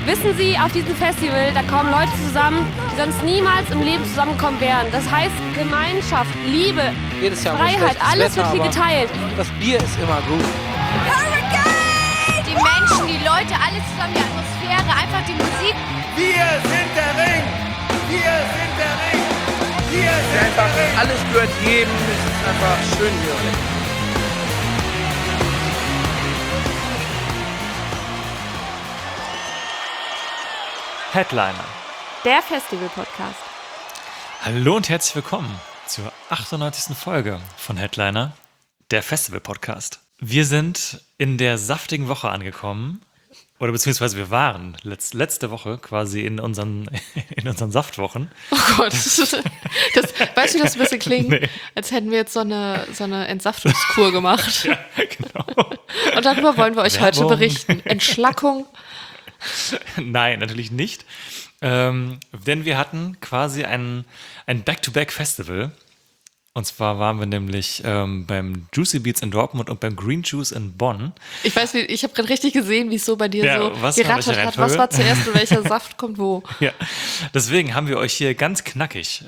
Wissen Sie, auf diesem Festival, da kommen Leute zusammen, die sonst niemals im Leben zusammenkommen wären. Das heißt Gemeinschaft, Liebe, Jedes Jahr Freiheit, alles wird hier geteilt. Das Bier ist immer gut. Die Menschen, die Leute, alles zusammen, die Atmosphäre, einfach die Musik. Wir sind der Ring! Wir sind der Ring! Wir sind der Ring! Alles gehört jedem. Es ist einfach schön hier. Headliner. Der Festival-Podcast. Hallo und herzlich willkommen zur 98. Folge von Headliner, der Festival-Podcast. Wir sind in der saftigen Woche angekommen, oder beziehungsweise wir waren letzte Woche quasi in unseren Saftwochen. Oh Gott, weißt du, das ein bisschen klingt, Nee. als hätten wir jetzt so eine Entsaftungskur gemacht. Ja, genau. Und darüber wollen wir euch heute Werbung. berichten. Entschlackung. Nein, natürlich nicht. Denn wir hatten quasi ein Back-to-Back-Festival. Und zwar waren wir nämlich beim Juicy Beats in Dortmund und beim Green Juice in Bonn. Ich weiß, ich habe gerade richtig gesehen, wie es so bei dir Ja, so was war gerattert welche hat. Was Reihenfolge? war zuerst und welcher Saft kommt wo? Ja, deswegen haben wir euch hier ganz knackig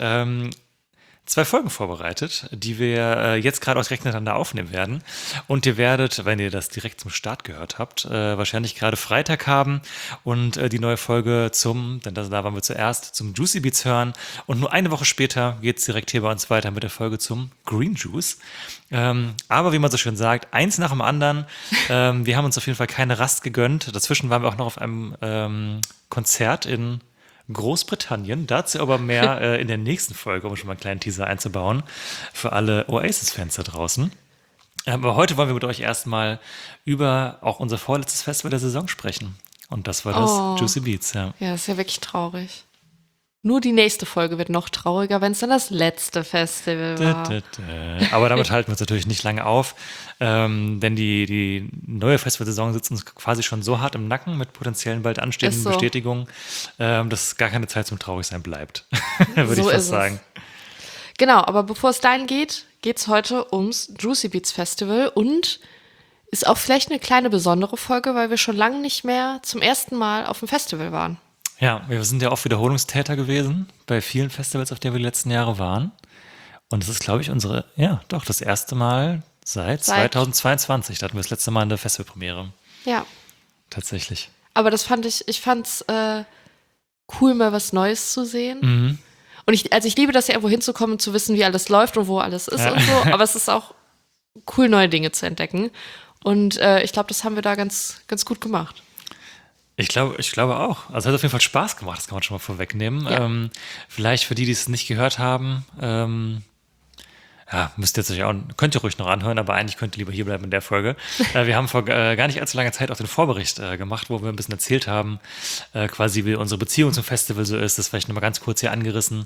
2 Folgen vorbereitet, die wir jetzt gerade auch direkt miteinander aufnehmen werden. Und ihr werdet, wenn ihr das direkt zum Start gehört habt, wahrscheinlich gerade Freitag haben und die neue Folge da waren wir zuerst, zum Juicy Beats hören. Und nur eine Woche später geht es direkt hier bei uns weiter mit der Folge zum Green Juice. Aber wie man so schön sagt, eins nach dem anderen. Wir haben uns auf jeden Fall keine Rast gegönnt. Dazwischen waren wir auch noch auf einem Konzert in Großbritannien, dazu aber mehr in der nächsten Folge, um schon mal einen kleinen Teaser einzubauen, für alle Oasis-Fans da draußen. Aber heute wollen wir mit euch erstmal über auch unser vorletztes Festival der Saison sprechen. Und das war das Juicy Beats, ja. Ja, das ist ja wirklich traurig. Nur die nächste Folge wird noch trauriger, wenn es dann das letzte Festival war. Aber damit halten wir uns natürlich nicht lange auf, denn die neue Festivalsaison sitzt uns quasi schon so hart im Nacken mit potenziellen bald anstehenden Ist so. Bestätigungen, dass gar keine Zeit zum Traurigsein bleibt, würde So ich ist fast es. sagen. Genau, aber bevor es dahin geht, geht es heute ums Juicy Beats Festival und ist auch vielleicht eine kleine besondere Folge, weil wir schon lange nicht mehr zum ersten Mal auf dem Festival waren. Ja, wir sind ja oft Wiederholungstäter gewesen bei vielen Festivals, auf denen wir die letzten Jahre waren. Und es ist, glaube ich, das erste Mal seit 2022. Da hatten wir das letzte Mal eine Festivalpremiere. Ja, Tatsächlich. aber ich fand's cool, mal was Neues zu sehen. Und ich liebe das ja, irgendwo hinzukommen und zu wissen, wie alles läuft und wo alles ist und so. Aber es ist auch cool, neue Dinge zu entdecken. Und ich glaube, das haben wir da ganz, ganz gut gemacht. Ich glaube auch. Also es hat auf jeden Fall Spaß gemacht, das kann man schon mal vorwegnehmen. Ja. Vielleicht für die es nicht gehört haben, könnt ihr ruhig noch anhören, aber eigentlich könnt ihr lieber hier bleiben in der Folge. Wir haben vor gar nicht allzu langer Zeit auch den Vorbericht gemacht, wo wir ein bisschen erzählt haben, quasi wie unsere Beziehung zum Festival so ist. Das vielleicht nochmal ganz kurz hier angerissen,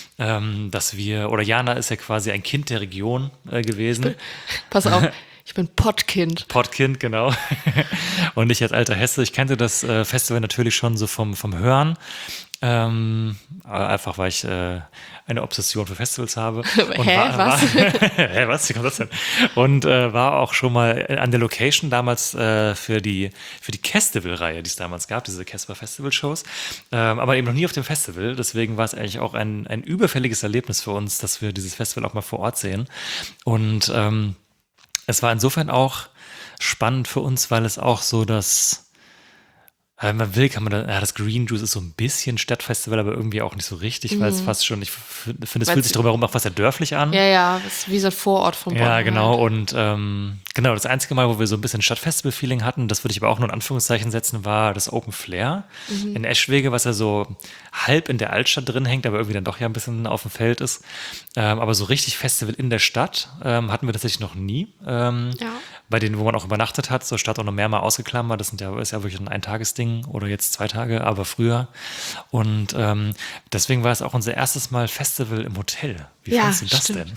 Jana ist ja quasi ein Kind der Region gewesen. Pass auf, ich bin Pottkind. Pottkind, genau. Und ich als alter Hesse, ich kannte das Festival natürlich schon so vom Hören. Einfach, weil ich eine Obsession für Festivals habe. Und Was? Hä, was? Wie kommt das denn? Und war auch schon mal an der Location damals für die Festival-Reihe, die es damals gab, diese Casper Festival-Shows. Aber eben noch nie auf dem Festival. Deswegen war es eigentlich auch ein überfälliges Erlebnis für uns, dass wir dieses Festival auch mal vor Ort sehen. Und es war insofern auch spannend für uns, weil es auch so wenn man will, das Green Juice ist so ein bisschen Stadtfestival, aber irgendwie auch nicht so richtig, weil es fast schon, ich finde, es fühlt sich drumherum auch fast sehr dörflich an. Ja, das ist wie so ein Vorort von Bonn. Ja, genau. Halt. Und das einzige Mal, wo wir so ein bisschen Stadtfestival-Feeling hatten, das würde ich aber auch nur in Anführungszeichen setzen, war das Open Flair in Eschwege, was ja so halb in der Altstadt drin hängt, aber irgendwie dann doch ja ein bisschen auf dem Feld ist. Aber so richtig Festival in der Stadt hatten wir tatsächlich noch nie. Bei denen, wo man auch übernachtet hat, so Stadt auch noch mehrmal ausgeklammert. Das ist ja wirklich ein Eintagesding oder jetzt 2 Tage, aber früher. Und deswegen war es auch unser erstes Mal Festival im Hotel. Wie Ja, fandest du das stimmt. denn?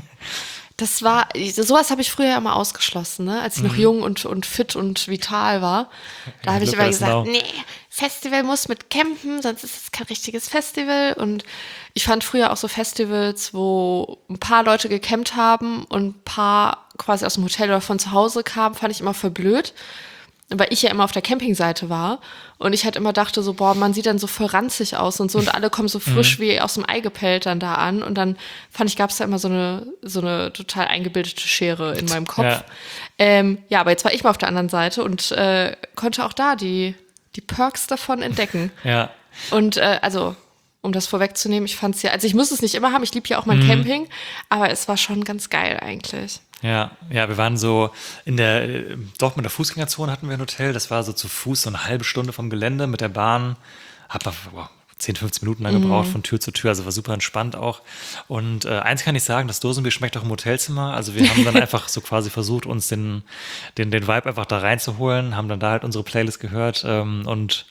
Sowas habe ich früher ja immer ausgeschlossen, ne? Als ich noch jung und fit und vital war. Da habe ich immer gesagt, nee, Festival muss mit campen, sonst ist es kein richtiges Festival. Und ich fand früher auch so Festivals, wo ein paar Leute gecampt haben und ein paar quasi aus dem Hotel oder von zu Hause kamen, fand ich immer voll blöd. weil ich ja immer auf der Campingseite war und ich halt immer dachte so, boah, man sieht dann so voll ranzig aus und so und alle kommen so frisch wie aus dem Ei gepellt dann da an und dann fand ich, gab es da immer so eine total eingebildete Schere in meinem Kopf. Ja, aber jetzt war ich mal auf der anderen Seite und konnte auch da die Perks davon entdecken. Ja. Und also, um das vorwegzunehmen, ich fand es ja, also ich muss es nicht immer haben, ich liebe ja auch mein Camping, aber es war schon ganz geil eigentlich. Ja, wir waren so in der Dortmunder Fußgängerzone hatten wir ein Hotel, das war so zu Fuß so eine halbe Stunde vom Gelände mit der Bahn, hat man 10, 15 Minuten lang gebraucht von Tür zu Tür, also war super entspannt auch. Und eins kann ich sagen, das Dosenbier schmeckt auch im Hotelzimmer, also wir haben dann einfach so quasi versucht, uns den Vibe einfach da reinzuholen, haben dann da halt unsere Playlist gehört und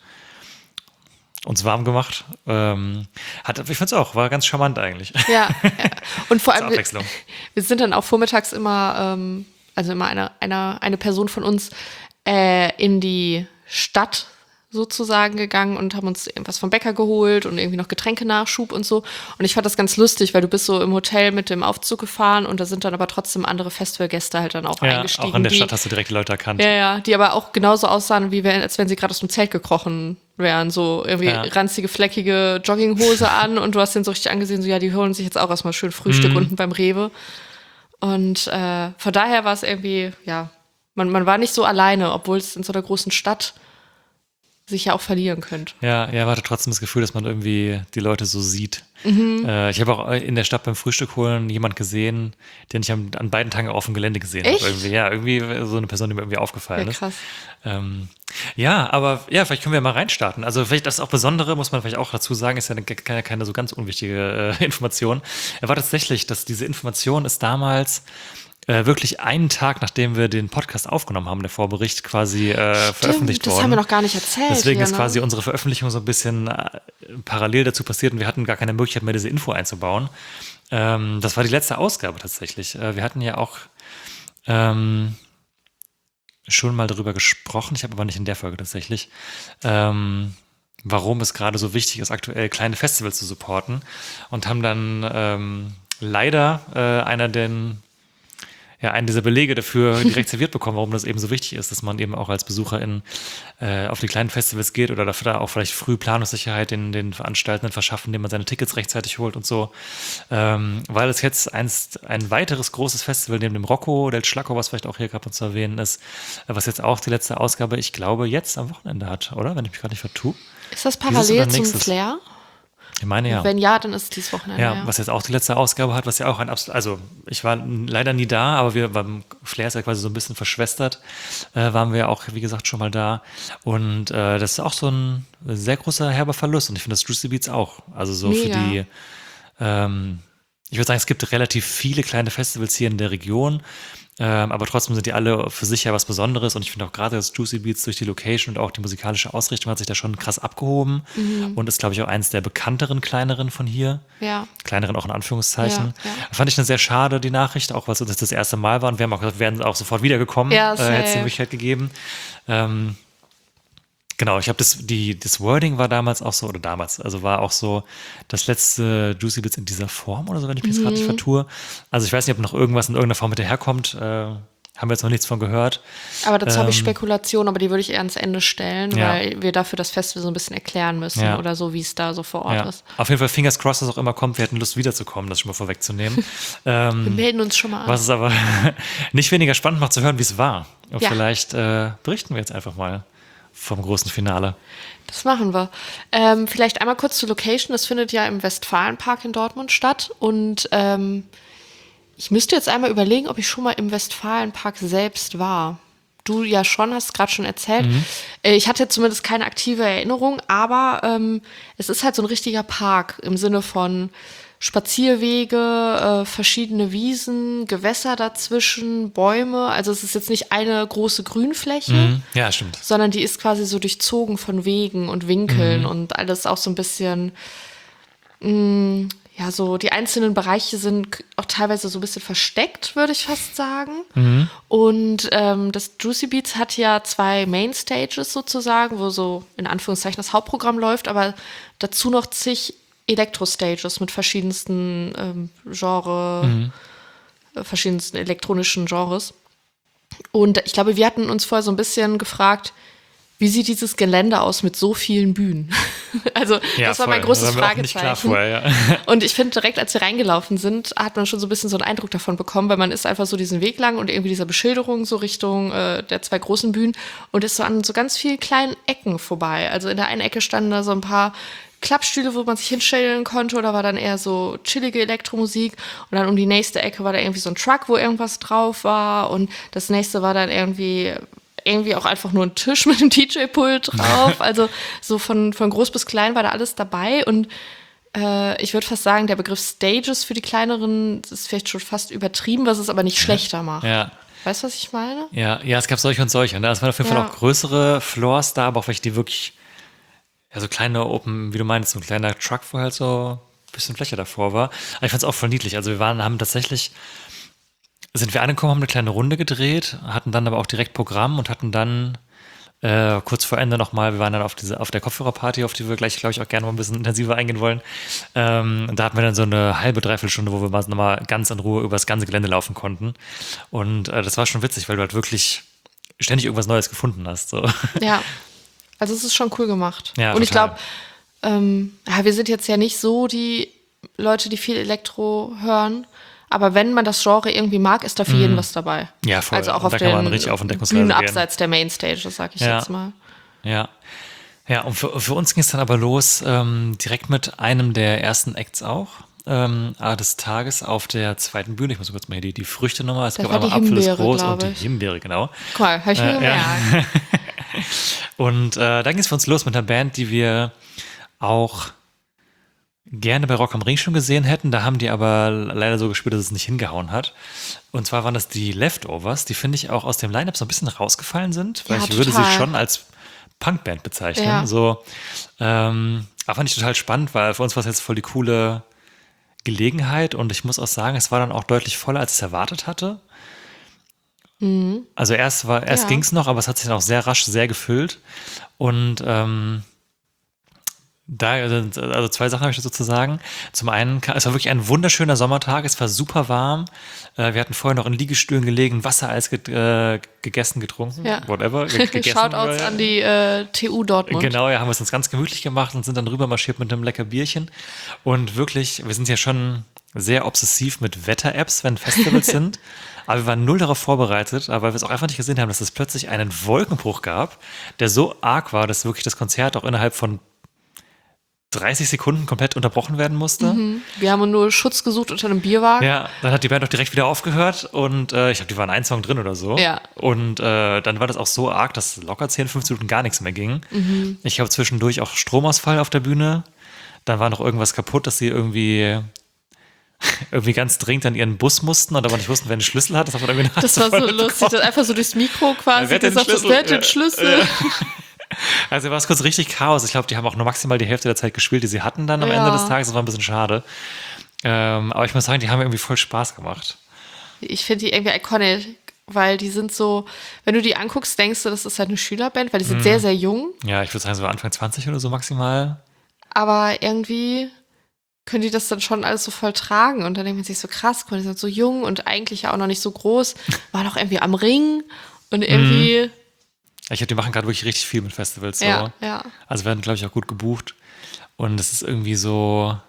uns warm gemacht. Ich fand's auch, war ganz charmant eigentlich. Ja. Und vor allem, Abwechslung. wir sind dann auch vormittags immer, also immer eine Person von uns in die Stadt sozusagen gegangen und haben uns irgendwas vom Bäcker geholt und irgendwie noch Getränkenachschub und so. Und ich fand das ganz lustig, weil du bist so im Hotel mit dem Aufzug gefahren und da sind dann aber trotzdem andere Festivalgäste halt dann auch eingestiegen. Auch in der Stadt hast du direkt die Leute erkannt. Ja, die aber auch genauso aussahen, als wenn sie gerade aus dem Zelt gekrochen wären. So irgendwie ranzige, fleckige Jogginghose an und du hast den so richtig angesehen, so ja, die holen sich jetzt auch erstmal schön Frühstück unten beim Rewe. Und von daher war es irgendwie, ja, man war nicht so alleine, obwohl es in so einer großen Stadt sich ja auch verlieren könnte. Ja, man hatte trotzdem das Gefühl, dass man irgendwie die Leute so sieht. Ich habe auch in der Stadt beim Frühstück holen jemand gesehen, den ich an beiden Tagen auf dem Gelände gesehen habe. Irgendwie so eine Person, die mir irgendwie aufgefallen ist. Krass. Aber vielleicht können wir mal reinstarten. Also vielleicht das auch Besondere, muss man vielleicht auch dazu sagen, ist ja keine so ganz unwichtige Information. War tatsächlich, dass diese Information ist damals wirklich einen Tag, nachdem wir den Podcast aufgenommen haben, der Vorbericht quasi veröffentlicht worden. Das haben wir noch gar nicht erzählt. Deswegen ist quasi unsere Veröffentlichung so ein bisschen parallel dazu passiert und wir hatten gar keine Möglichkeit mehr, diese Info einzubauen. Das war die letzte Ausgabe tatsächlich. Wir hatten ja auch schon mal darüber gesprochen, ich habe aber nicht in der Folge tatsächlich, warum es gerade so wichtig ist, aktuell kleine Festivals zu supporten und haben dann leider einen dieser Belege dafür direkt serviert bekommen, warum das eben so wichtig ist, dass man eben auch als Besucherin auf die kleinen Festivals geht oder dafür da auch vielleicht früh Planungssicherheit den Veranstaltenden verschaffen, indem man seine Tickets rechtzeitig holt und so. Weil es jetzt ein weiteres großes Festival neben dem Rocco del Schlacco, was vielleicht auch hier gerade zu erwähnen ist, was jetzt auch die letzte Ausgabe, ich glaube, jetzt am Wochenende hat, oder? Wenn ich mich gerade nicht vertue. Ist das parallel zum Flair? Ich meine ja. Wenn ja, dann ist es dieses Wochenende. Ja, was jetzt auch die letzte Ausgabe hat, was ja auch also ich war leider nie da, aber wir beim Flair ist ja quasi so ein bisschen verschwestert, waren wir auch, wie gesagt, schon mal da. Und das ist auch so ein sehr großer herber Verlust. Und ich finde das Juicy Beats auch. Also so Mega. für die, ich würde sagen, es gibt relativ viele kleine Festivals hier in der Region. Aber trotzdem sind die alle für sich ja was Besonderes und ich finde auch gerade das Juicy Beats durch die Location und auch die musikalische Ausrichtung hat sich da schon krass abgehoben und ist, glaube ich, auch eins der bekannteren kleineren von hier. Ja. Kleineren auch in Anführungszeichen. Ja. Fand ich eine sehr schade, die Nachricht, auch weil es das erste Mal war und wir haben auch gesagt, wir wären auch sofort wiedergekommen, hätte es die Möglichkeit gegeben. Genau, ich habe das Wording war damals auch so, also war auch so das letzte Juicy Bits in dieser Form oder so, wenn ich mich jetzt gerade nicht vertue. Also ich weiß nicht, ob noch irgendwas in irgendeiner Form hinterherkommt. Haben wir jetzt noch nichts von gehört. Aber dazu habe ich Spekulationen, aber die würde ich eher ans Ende stellen, weil wir dafür das Festival so ein bisschen erklären müssen oder so, wie es da so vor Ort ist. Auf jeden Fall Fingers crossed, dass auch immer kommt. Wir hätten Lust wiederzukommen, das schon mal vorwegzunehmen. Wir melden uns schon mal an. Was es aber nicht weniger spannend macht zu hören, wie es war. Und vielleicht berichten wir jetzt einfach mal vom großen Finale. Das machen wir. Vielleicht einmal kurz zur Location. Das findet ja im Westfalenpark in Dortmund statt. Und ich müsste jetzt einmal überlegen, ob ich schon mal im Westfalenpark selbst war. Du ja schon, hast gerade schon erzählt. Ich hatte zumindest keine aktive Erinnerung, aber es ist halt so ein richtiger Park im Sinne von Spazierwege, verschiedene Wiesen, Gewässer dazwischen, Bäume. Also es ist jetzt nicht eine große Grünfläche, Ja, stimmt. sondern die ist quasi so durchzogen von Wegen und Winkeln und alles auch so ein bisschen, so die einzelnen Bereiche sind auch teilweise so ein bisschen versteckt, würde ich fast sagen. Und das Juicy Beats hat ja 2 Mainstages sozusagen, wo so in Anführungszeichen das Hauptprogramm läuft, aber dazu noch zig Elektro-Stages mit verschiedensten verschiedensten elektronischen Genres. Und ich glaube, wir hatten uns vorher so ein bisschen gefragt, wie sieht dieses Gelände aus mit so vielen Bühnen? Also das war mein großes Fragezeichen. Vorher, ja. Und ich finde, direkt als wir reingelaufen sind, hat man schon so ein bisschen so einen Eindruck davon bekommen, weil man ist einfach so diesen Weg lang und irgendwie dieser Beschilderung so Richtung der 2 großen Bühnen und ist so an so ganz vielen kleinen Ecken vorbei. Also in der einen Ecke standen da so ein paar Klappstühle, wo man sich hinstellen konnte, oder war dann eher so chillige Elektromusik, und dann um die nächste Ecke war da irgendwie so ein Truck, wo irgendwas drauf war, und das nächste war dann irgendwie auch einfach nur ein Tisch mit einem DJ-Pult drauf. Also so von groß bis klein war da alles dabei, und ich würde fast sagen, der Begriff Stages für die kleineren ist vielleicht schon fast übertrieben, was es aber nicht schlechter macht. Ja. Weißt du, was ich meine? Ja, es gab solche und solche. Ne? Es waren auf jeden Fall auch größere Floors da, aber auch welche, die wirklich, ja, so kleine Open, wie du meinst, so ein kleiner Truck, wo halt so ein bisschen Fläche davor war. Aber ich fand es auch voll niedlich. Also sind wir angekommen, haben eine kleine Runde gedreht, hatten dann aber auch direkt Programm und hatten dann kurz vor Ende nochmal, wir waren dann auf der Kopfhörerparty, auf die wir gleich, glaube ich, auch gerne mal ein bisschen intensiver eingehen wollen. Und da hatten wir dann so eine halbe, dreiviertel Stunde, wo wir mal nochmal ganz in Ruhe über das ganze Gelände laufen konnten. Und das war schon witzig, weil du halt wirklich ständig irgendwas Neues gefunden hast. So. Ja, also es ist schon cool gemacht. Ja, und total. Ich glaube, wir sind jetzt ja nicht so die Leute, die viel Elektro hören, aber wenn man das Genre irgendwie mag, ist da für jeden was dabei. Ja, voll. Also auch und auf da kann man den richtig auf Entdeckungsreise Bühnen gehen. abseits der Mainstage, das sage ich jetzt mal. Ja. Ja, und für uns ging es dann aber los, direkt mit einem der ersten Acts auch. Des Tages auf der zweiten Bühne. Ich muss kurz mal hier die Früchte nochmal. Es gab einmal Apfel ist groß und die Himbeere, genau. Cool, habe ich mir gemerkt. Ja. Und da ging es für uns los mit einer Band, die wir auch gerne bei Rock am Ring schon gesehen hätten. Da haben die aber leider so gespielt, dass es nicht hingehauen hat. Und zwar waren das die Leftovers, die, finde ich, auch aus dem Line-Up so ein bisschen rausgefallen sind. Weil ich würde sie schon als Punkband bezeichnen. Ja. So, aber fand ich total spannend, weil für uns war es jetzt voll die coole Gelegenheit. Und ich muss auch sagen, es war dann auch deutlich voller, als ich es erwartet hatte. Mhm. Also erst ging es noch, aber es hat sich dann auch sehr rasch sehr gefüllt. Und also 2 Sachen habe ich dazu zu sagen. Zum einen, es war wirklich ein wunderschöner Sommertag, es war super warm. Wir hatten vorher noch in Liegestühlen gelegen, Wassereis gegessen, getrunken, whatever. Shoutouts an die TU Dortmund. Genau, ja, haben wir es uns ganz gemütlich gemacht und sind dann rüber marschiert mit einem lecker Bierchen. Und wirklich, wir sind ja schon sehr obsessiv mit Wetter-Apps, wenn Festivals sind. Aber wir waren null darauf vorbereitet, weil wir es auch einfach nicht gesehen haben, dass es plötzlich einen Wolkenbruch gab, der so arg war, dass wirklich das Konzert auch innerhalb von 30 Sekunden komplett unterbrochen werden musste. Mhm. Wir haben nur Schutz gesucht unter einem Bierwagen. Ja, dann hat die Band auch direkt wieder aufgehört und ich glaube, die waren ein Song drin oder so. Ja. Und dann war das auch so arg, dass locker 10, 15 Minuten gar nichts mehr ging. Mhm. Ich habe zwischendurch auch Stromausfall auf der Bühne. Dann war noch irgendwas kaputt, dass sie irgendwie ganz dringend an ihren Bus mussten und aber nicht wussten, wer den Schlüssel hat. Das war so lustig, das einfach so durchs Mikro quasi gesagt, wer hat den Schlüssel? Ja. Also war es kurz richtig Chaos. Ich glaube, die haben auch nur maximal die Hälfte der Zeit gespielt, die sie hatten dann am Ende des Tages. Das war ein bisschen schade. Aber ich muss sagen, die haben irgendwie voll Spaß gemacht. Ich finde die irgendwie iconic, weil die sind so, wenn du die anguckst, denkst du, das ist halt eine Schülerband, weil die sind sehr, sehr jung. Ja, ich würde sagen, so Anfang 20 oder so maximal. Aber irgendwie können die das dann schon alles so voll tragen. Und dann denkt man sich so, krass, die sind so jung und eigentlich ja auch noch nicht so groß. Waren auch irgendwie am Ring und irgendwie... Ich glaube, die machen gerade wirklich richtig viel mit Festivals. So. Ja. Also werden, glaube ich, auch gut gebucht. Und es ist irgendwie so,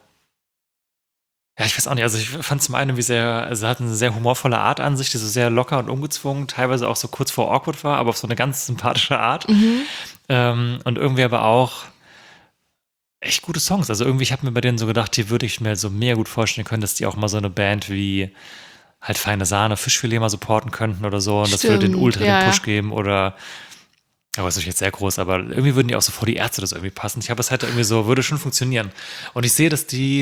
ja, ich weiß auch nicht, also ich fand zum einen sie hatten eine sehr humorvolle Art an sich, die so sehr locker und ungezwungen, teilweise auch so kurz vor awkward war, aber auf so eine ganz sympathische Art. Mhm. Und irgendwie aber auch echt gute Songs. Also irgendwie, ich habe mir bei denen so gedacht, hier würde ich mir so mega gut vorstellen können, dass die auch mal so eine Band wie halt Feine Sahne, Fischfilet mal supporten könnten oder so. Und das würde den Ultra den Push geben oder... Aber das ist jetzt sehr groß, aber irgendwie würden die auch so vor die Ärzte das irgendwie passen. Ich habe es halt irgendwie so, würde schon funktionieren. Und ich sehe, dass die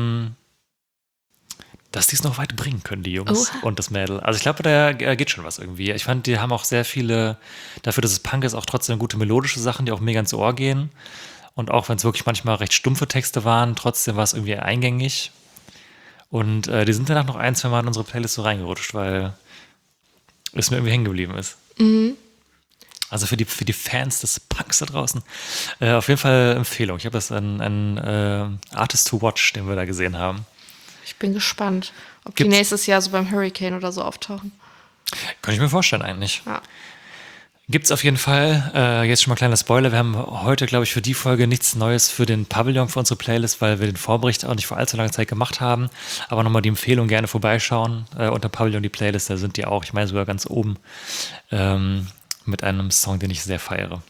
es noch weit bringen können, die Jungs und das Mädel. Also ich glaube, da geht schon was irgendwie. Ich fand, die haben auch sehr viele, dafür, dass es Punk ist, auch trotzdem gute melodische Sachen, die auch mega ins Ohr gehen. Und auch wenn es wirklich manchmal recht stumpfe Texte waren, trotzdem war es irgendwie eingängig. Und die sind danach noch 1-2 Mal in unsere Playlist so reingerutscht, weil es mir irgendwie hängen geblieben ist. Mhm. Also für die Fans des Punks da draußen. Auf jeden Fall Empfehlung. Ich habe das ein Artist to Watch, den wir da gesehen haben. Ich bin gespannt, ob die nächstes Jahr so beim Hurricane oder so auftauchen. Könnte ich mir vorstellen eigentlich. Ja. Gibt's auf jeden Fall. Jetzt schon mal kleiner Spoiler. Wir haben heute, glaube ich, für die Folge nichts Neues für den Pavillon für unsere Playlist, weil wir den Vorbericht auch nicht vor allzu langer Zeit gemacht haben. Aber nochmal die Empfehlung, gerne vorbeischauen. Unter Pavillon die Playlist, da sind die auch, ich meine sogar ganz oben, mit einem Song, den ich sehr feiere.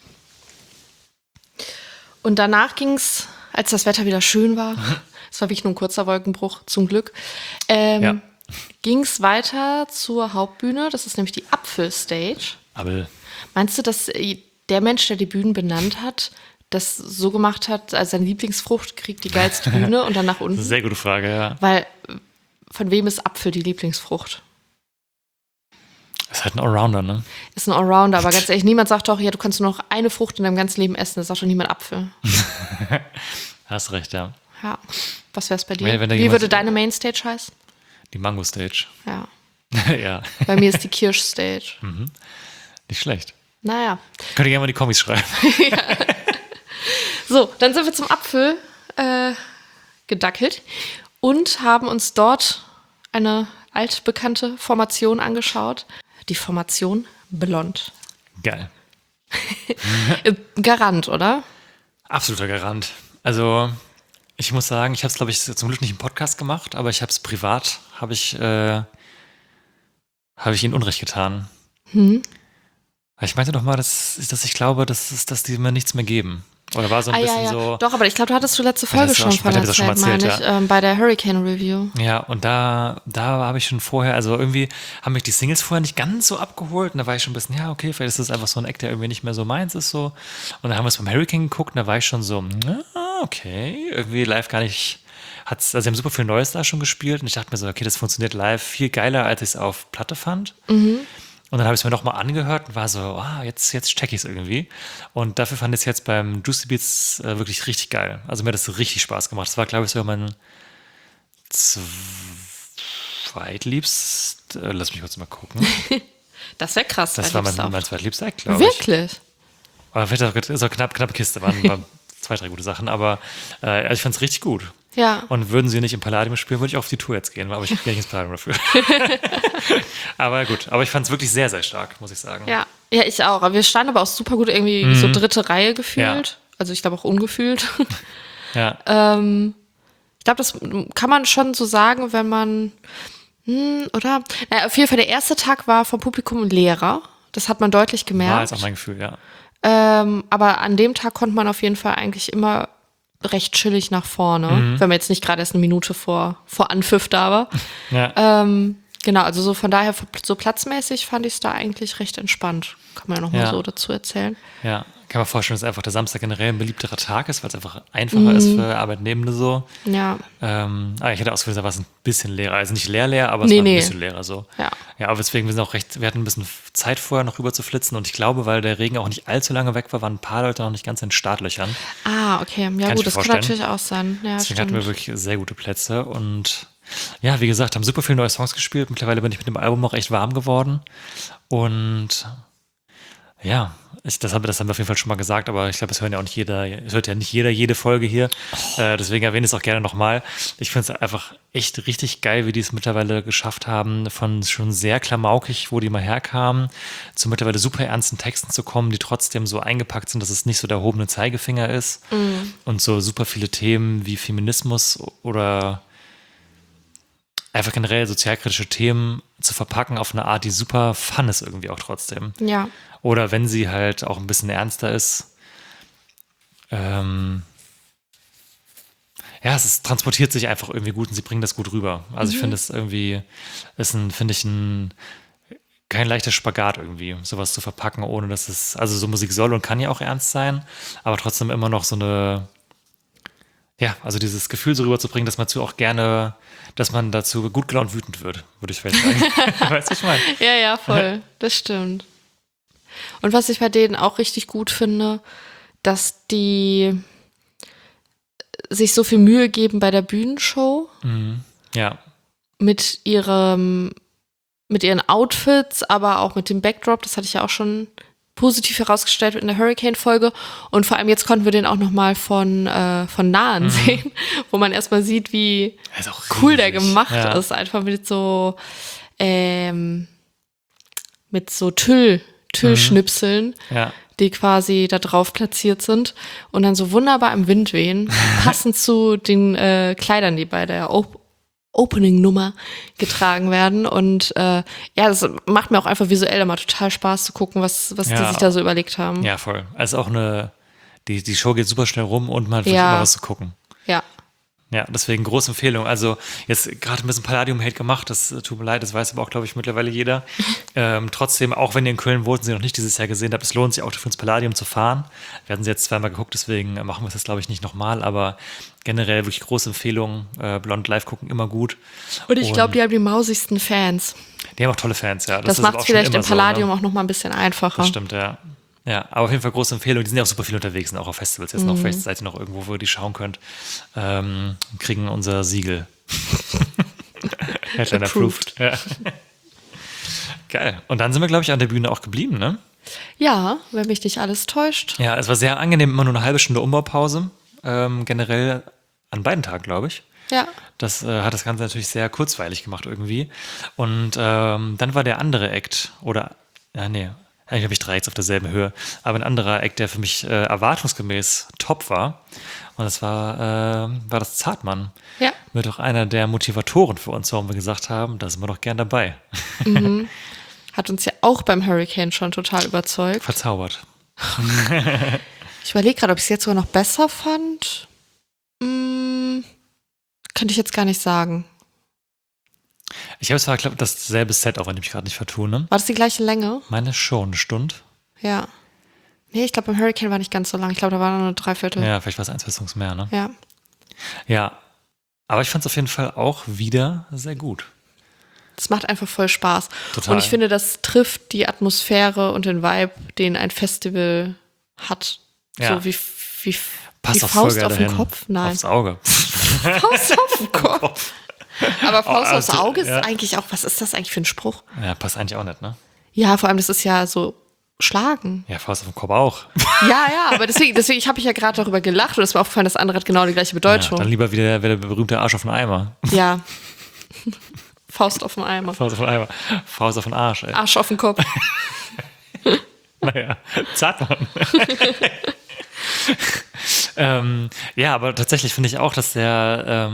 Und danach ging's, als das Wetter wieder schön war, es war wirklich nur ein kurzer Wolkenbruch, zum Glück, ging's weiter zur Hauptbühne. Das ist nämlich die Apfelstage. Aber Meinst du, dass der Mensch, der die Bühnen benannt hat, das so gemacht hat, also seine Lieblingsfrucht kriegt die geilste Bühne und dann nach unten? sehr gute Frage, ja. Weil, von wem ist Apfel die Lieblingsfrucht? Ist halt ein Allrounder, ne? Ist ein Allrounder, aber ganz ehrlich, niemand sagt doch, ja, du kannst nur noch eine Frucht in deinem ganzen Leben essen. Das sagt doch niemand Apfel. Hast recht, ja. Ja. Was wär's bei dir? Ja, wenn da Wie jemand- würde deine Mainstage heißen? Die Mango Stage. Ja. Ja, Bei mir ist die Kirschstage. nicht schlecht. Naja. Könnt ihr gerne mal die Comics schreiben. So, dann sind wir zum Apfel gedackelt und haben uns dort eine altbekannte Formation angeschaut. Die Formation Blond. Geil. Garant, oder? Absoluter Garant. Also, ich muss sagen, ich habe es, glaube ich, zum Glück nicht im Podcast gemacht, aber ich habe es privat, habe ich ihnen Unrecht getan. Ich meinte doch mal, dass ich glaube, dass die mir nichts mehr geben. Oder war so ein bisschen so. Doch, aber ich glaube, du hattest du letzte Folge das schon auch- von ich hab das schon erzählt, erzählt, meine ich, bei der Hurricane Review. Ja, und da habe ich schon vorher, also irgendwie haben mich die Singles vorher nicht ganz so abgeholt und da war ich schon ein bisschen, ja, okay, vielleicht ist das einfach so ein Act, der irgendwie nicht mehr so meins ist so. Und dann haben wir es beim Hurricane geguckt und da war ich schon so, okay, irgendwie live gar nicht, also sie haben super viel Neues da schon gespielt und ich dachte mir so, okay, das funktioniert live viel geiler, als ich es auf Platte fand. Und dann habe ich es mir nochmal angehört und war so, jetzt check ich es irgendwie. Und dafür fand ich es jetzt beim Juicy Beats wirklich richtig geil. Also mir hat das richtig Spaß gemacht. Das war, glaube ich, sogar mein zweitliebst, lass mich kurz mal gucken. Das wäre krass. Das war mein zweitliebster Act, glaube ich. Wirklich? Aber vielleicht ist auch knappe Kiste, waren 2, 3 gute Sachen. Aber also ich fand es richtig gut. Ja. Und würden sie nicht im Palladium spielen, würde ich auf die Tour jetzt gehen. Aber ich gehe nicht ins Palladium dafür. Aber gut, aber ich fand es wirklich sehr, sehr stark, muss ich sagen. Ja, ich auch. Aber wir standen aber auch super gut irgendwie so dritte Reihe gefühlt. Ja. Also ich glaube auch ungefühlt. Ja. Ich glaube, das kann man schon so sagen, wenn man, oder? Naja, auf jeden Fall der erste Tag war vom Publikum leerer. Das hat man deutlich War gemerkt. jetzt auch mein Gefühl, ja. Aber an dem Tag konnte man auf jeden Fall eigentlich immer recht chillig nach vorne, wenn man jetzt nicht gerade erst eine Minute vor Anpfiff da war. Ja. Genau, also so von daher, so platzmäßig fand ich es da eigentlich recht entspannt. Kann man ja noch mal Ja. so dazu erzählen. Ja, kann man vorstellen, dass einfach der Samstag generell ein beliebterer Tag ist, weil es einfach einfacher ist für Arbeitnehmende so. Ja, Aber ich hätte ausgeführt, da war es ein bisschen leerer. Also nicht leer, aber es Nee, war ein nee. bisschen leerer so. Ja. Ja, aber deswegen, wir hatten ein bisschen Zeit vorher noch rüber zu flitzen und ich glaube, weil der Regen auch nicht allzu lange weg war, waren ein paar Leute noch nicht ganz in den Startlöchern. okay. Ja Kann ich gut, mir das kann vorstellen. natürlich auch sein. Ja, Deswegen hatten stimmt. wir wirklich sehr gute Plätze und ja, wie gesagt, haben super viele neue Songs gespielt. Mittlerweile bin ich mit dem Album auch echt warm geworden und ja, das haben wir auf jeden Fall schon mal gesagt, aber ich glaube, es hört ja nicht jeder jede Folge hier. Deswegen erwähne ich es auch gerne nochmal. Ich finde es einfach echt richtig geil, wie die es mittlerweile geschafft haben, von schon sehr klamaukig, wo die mal herkamen, zu mittlerweile super ernsten Texten zu kommen, die trotzdem so eingepackt sind, dass es nicht so der erhobene Zeigefinger ist. Und so super viele Themen wie Feminismus oder einfach generell sozialkritische Themen zu verpacken auf eine Art, die super fun ist irgendwie auch trotzdem. Ja. Oder wenn sie halt auch ein bisschen ernster ist. Es transportiert sich einfach irgendwie gut und sie bringen das gut rüber. Also ich finde es irgendwie, kein leichter Spagat irgendwie, sowas zu verpacken, ohne dass es, also so Musik soll und kann ja auch ernst sein, aber trotzdem immer noch so eine, also dieses Gefühl so rüberzubringen, dass man dazu gut gelaunt wütend wird, würde ich vielleicht sagen. Weißt du, was ich meine? Ja, voll. Das stimmt. Und was ich bei denen auch richtig gut finde, dass die sich so viel Mühe geben bei der Bühnenshow Ja. mit ihren Outfits, aber auch mit dem Backdrop. Das hatte ich ja auch schon positiv herausgestellt in der Hurricane-Folge. Und vor allem jetzt konnten wir den auch nochmal von Nahen sehen, wo man erstmal sieht, wie Er ist auch cool der riesig. gemacht Ja. ist. Einfach mit so mit so Tüllschnipseln, Ja. die quasi da drauf platziert sind und dann so wunderbar im Wind wehen, passend zu den Kleidern, die bei der Opening-Nummer getragen werden. Und das macht mir auch einfach visuell immer total Spaß zu gucken, was die sich da so überlegt haben. Ja, voll. Also auch die Show geht super schnell rum und man hat Ja. immer was zu gucken. Ja. Ja, deswegen große Empfehlung. Also jetzt gerade ein bisschen Palladium-Hate gemacht, das tut mir leid, das weiß aber auch, glaube ich, mittlerweile jeder. Trotzdem, auch wenn ihr in Köln wohnt und sie noch nicht dieses Jahr gesehen habt, es lohnt sich auch dafür ins Palladium zu fahren. Wir hatten sie jetzt zweimal geguckt, deswegen machen wir es jetzt, glaube ich, nicht nochmal, aber generell wirklich große Empfehlung. Blond live gucken, immer gut. Und ich glaube, die haben die mausigsten Fans. Die haben auch tolle Fans, ja. Das ist macht aber es auch schon vielleicht immer im Palladium so, ne? auch nochmal ein bisschen einfacher. Das stimmt, ja. Ja, aber auf jeden Fall große Empfehlung. Die sind ja auch super viel unterwegs, sind auch auf Festivals. Jetzt noch, vielleicht seid ihr noch irgendwo, wo ihr die schauen könnt. Kriegen unser Siegel. Headline approved. Ja. Geil. Und dann sind wir, glaube ich, an der Bühne auch geblieben, ne? Ja, wenn mich nicht alles täuscht. Ja, es war sehr angenehm, immer nur eine halbe Stunde Umbaupause. Generell an beiden Tagen, glaube ich. Ja. Das hat das Ganze natürlich sehr kurzweilig gemacht irgendwie. Und dann war der andere Act, eigentlich habe ich 3 Acts auf derselben Höhe, aber ein anderer Act, der für mich erwartungsgemäß top war. Und das war das Zartmann. Ja. Mit auch einer der Motivatoren für uns, warum wir gesagt haben, da sind wir doch gern dabei. Hat uns ja auch beim Hurricane schon total überzeugt. Verzaubert. Ich überlege gerade, ob ich es jetzt sogar noch besser fand. Könnte ich jetzt gar nicht sagen. Ich habe zwar, glaube ich, dasselbe Set, auch wenn ich mich gerade nicht vertue, ne? War das die gleiche Länge? Meine schon, eine Stunde. Ja. Nee, ich glaube, beim Hurricane war nicht ganz so lang. Ich glaube, da war nur eine Dreiviertel. Ja, vielleicht war es 1, 2 Songs mehr, ne? Ja. Ja, aber ich fand es auf jeden Fall auch wieder sehr gut. Das macht einfach voll Spaß. Total. Und ich finde, das trifft die Atmosphäre und den Vibe, den ein Festival hat. Ja. So wie Passt die auch voll Faust geil auf den dahin. Kopf. Nein. Aufs Auge. Faust auf den Kopf. Aber Faust aufs also, Auge ist ja. eigentlich auch, was ist das eigentlich für ein Spruch? Ja, passt eigentlich auch nicht, ne? Ja, vor allem, das ist ja so schlagen. Ja, Faust auf den Kopf auch. Ja, aber deswegen habe ich ja gerade darüber gelacht und es ist mir aufgefallen, das andere hat genau die gleiche Bedeutung. Ja, dann lieber wieder der berühmte Arsch auf den Eimer. Ja. Faust auf den Eimer. Faust auf den Eimer. Faust auf den Arsch, ey. Arsch auf den Kopf. Naja, Zartmann. Ja, aber tatsächlich finde ich auch, dass der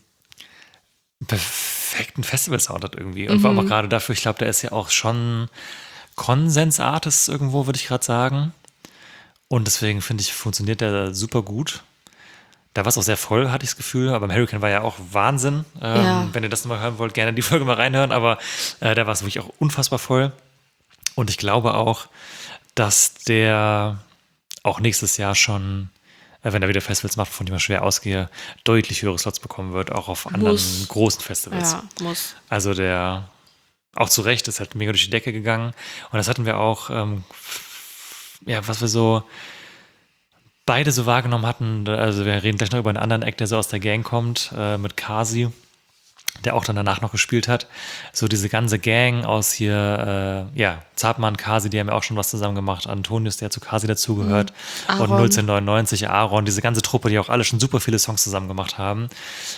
perfekten Festival-Sound hat irgendwie. Und vor allem auch gerade dafür, ich glaube, der ist ja auch schon Konsens-Artist irgendwo, würde ich gerade sagen. Und deswegen finde ich, funktioniert der super gut. Da war es auch sehr voll, hatte ich das Gefühl. Aber beim Hurricane war ja auch Wahnsinn. Ja. Wenn ihr das nochmal hören wollt, gerne die Folge mal reinhören. Aber da war es wirklich auch unfassbar voll. Und ich glaube auch, dass der auch nächstes Jahr schon, wenn er wieder Festivals macht, von dem ich schwer ausgehe, deutlich höhere Slots bekommen wird, auch auf anderen großen Festivals. Ja, muss. Also der, auch zu Recht, ist halt mega durch die Decke gegangen. Und das hatten wir auch, was wir so beide so wahrgenommen hatten. Also wir reden gleich noch über einen anderen Act, der so aus der Gang kommt, mit Kasi, der auch dann danach noch gespielt hat. So diese ganze Gang aus hier, Zartmann, Kasi, die haben ja auch schon was zusammen gemacht. Antonius, der zu Kasi dazugehört. Und 1999, Aaron, diese ganze Truppe, die auch alle schon super viele Songs zusammen gemacht haben.